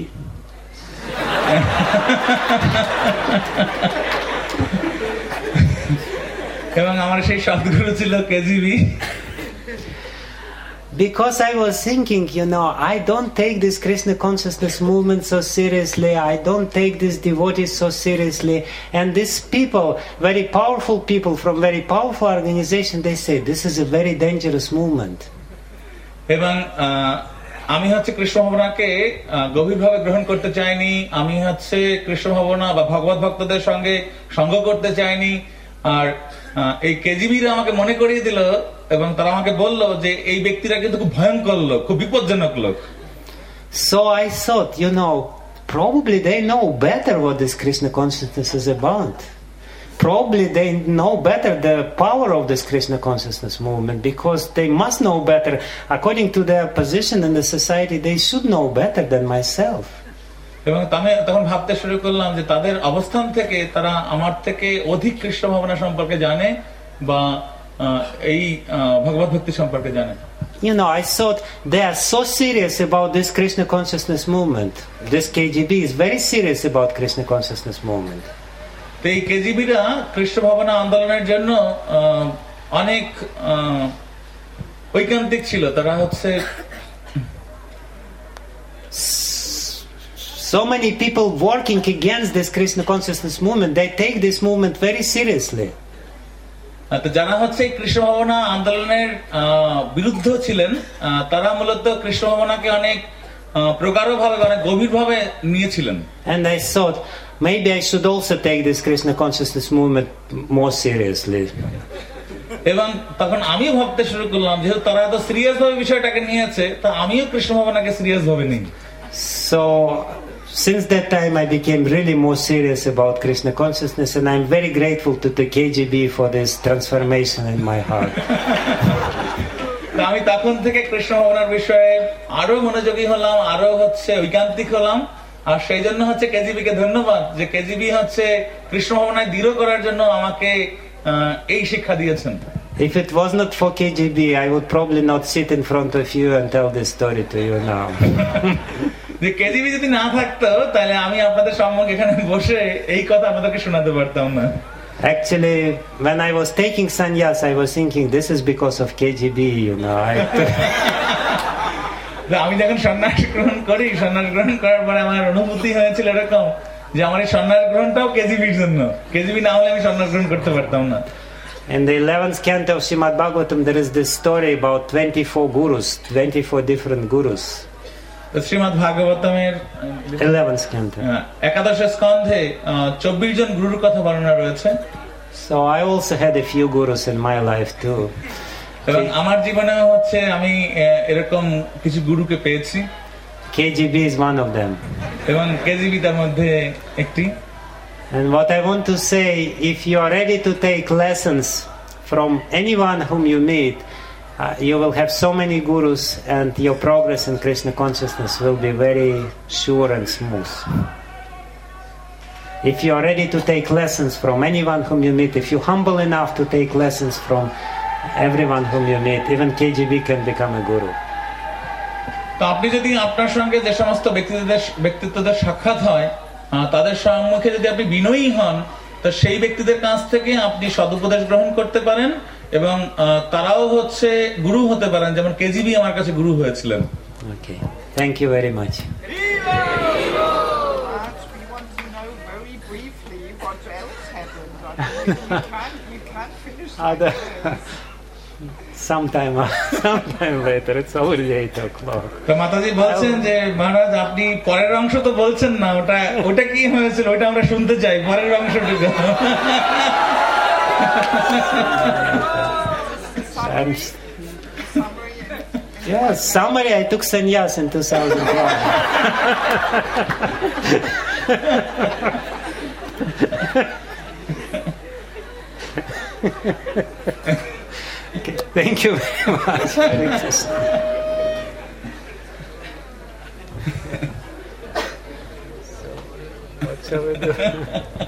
এবং আমার সেই সদ্গুরু ছিল KGB. Because I was thinking, you know, I don't take this Krishna consciousness movement so seriously, I don't take these devotees so seriously, and these people, very powerful people from very powerful organization, they say this is a very dangerous movement. এবং আমি হচ্ছে কৃষ্ণ ভাবনাকে গভীরভাবে গ্রহণ করতে চাইনি, আমি হচ্ছে কৃষ্ণ ভাবনা বা ভগবত ভক্তদের সঙ্গে সঙ্গ করতে চাইনি, আর এই কেজিবিরা আমাকে মনে করিয়ে দিল এবং তারা আমাকে বলল যে এই ব্যক্তিরা কিন্তু খুব ভয়ঙ্কর লোক, খুব বিপজ্জনক লোক। So I thought, you know, probably they know better what this Krishna consciousness is about. Probably they know better the power of this Krishna consciousness movement, because they must know better. According to their position in the society, they should know better than myself. এবং আমি তখন ভাবতে শুরু করলাম যে তাদের অবস্থান থেকে তারা আমার থেকে অধিক কৃষ্ণ ভাবনা সম্পর্কে জানে বা এই ভগবত ভক্তি সম্পর্কে জানে। You know, I thought they are so serious about this Krishna consciousness movement. This K G B is very serious about Krishna consciousness movement. তো এই কেজিবিরা কৃষ্ণ ভাবনা আন্দোলনের জন্য অনেক ঐকান্তিক ছিল, তারা হচ্ছে so many people working against this Krishna consciousness movement, they take this movement very seriously. তো যারা হচ্ছে কৃষ্ণ ভাবনা আন্দোলনের বিরুদ্ধ ছিলেন, তারা মূলত কৃষ্ণ ভাবনাকে অনেক প্রগাঢ়ভাবে, অনেক গভীরভাবে নিয়েছিলেন। And I thought maybe I should also take this Krishna consciousness movement more seriously. এবং তখন আমিও ভাবতে শুরু করলাম, যেহেতু তারা এত সিরিয়াস ভাবে বিষয়টাকে নিয়েছে, তা আমিও কৃষ্ণ ভাবনাকে সিরিয়াস ভাবে নিই। So since that time I became really more serious about Krishna consciousness, and I'm very grateful to the K G B for this transformation in my heart. তো আমি তখন থেকে কৃষ্ণ ভাবনার বিষয়ে আরো মনোযোগী হলাম, আরো হচ্ছে ঐকান্তিক হলাম। আর সেই জন্য হচ্ছে কেজিবি কে ধন্যবাদ যে কেজিবি হচ্ছে কৃষ্ণ ভাবনায় দৃঢ় করার জন্য আমাকে এই শিক্ষা দিয়েছেন। If it was not for K G B, I would probably not sit in front of you and tell this story to you now. যে কেজিবি যদি না থাকতো তাহলে আমি আপনাদের সম্মুখে এখানে বসে এই কথা আপনাদেরকে শোনাতে পারতাম না। Actually, when I was taking sannyas, I was thinking this is because of K G B, you know. I আমি যখন সন্ন্যাস গ্রহণ করি, সন্ন্যাস গ্রহণ করার পরে আমার অনুভূতি হয়েছিল এরকম যে আমার এই সন্ন্যাস গ্রহণটাও কেজিবির জন্য, কেজিবি না হলে আমি সন্ন্যাস গ্রহণ করতে পারতাম না। In the eleventh canto of Srimad Bhagavatam, there is this story about twenty-four gurus, twenty-four different gurus. Shrimad ভাগবতমের eleventh canto. একাদশ স্কন্ধে চব্বিশ জন গুরুর কথা বর্ণনা রয়েছে। So I also had a few gurus in my life too. এবং আমার জীবনে হচ্ছে আমি এরকম কিছু গুরুকে পেয়েছি। K G B is one of them. এবং কেজিবি তার মধ্যে একটি। And what I want to say, if you are ready to take lessons from anyone whom you meet, uh, you will have so many gurus and your progress in Krishna consciousness will be very sure and smooth. If you are ready to take lessons from anyone whom you meet, if you're humble enough to take lessons from everyone whom you meet, even K G B can become a guru. তো আপনি যদি আপনার সঙ্গে যে সমস্ত ব্যক্তিত্বদের ব্যক্তিত্বদের সাক্ষাৎ হয় তাদের সম্মুখে যদি আপনি বিনয়ী হন, তো সেই ব্যক্তিদের কাছ থেকে আপনি সদুপদেশ গ্রহণ করতে পারেন এবং তারাও হচ্ছে গুরু হতে পারেন, যেমন কেজিবি আমার কাছে গুরু হয়েছিলেন। Okay, thank you very much. Sometime, sometime later. It's already eight o'clock. তো মাতাজি বলছেন যে মহারাজ আপনি পরের অংশ তো বলছেন না, ওটা ওটা কি হয়েছিল ওটা আমরা শুনতে চাই, পরের অংশটুকু। Yeah, summary. I took sannyas in two thousand one. Okay, thank you very much. So, what shall we do?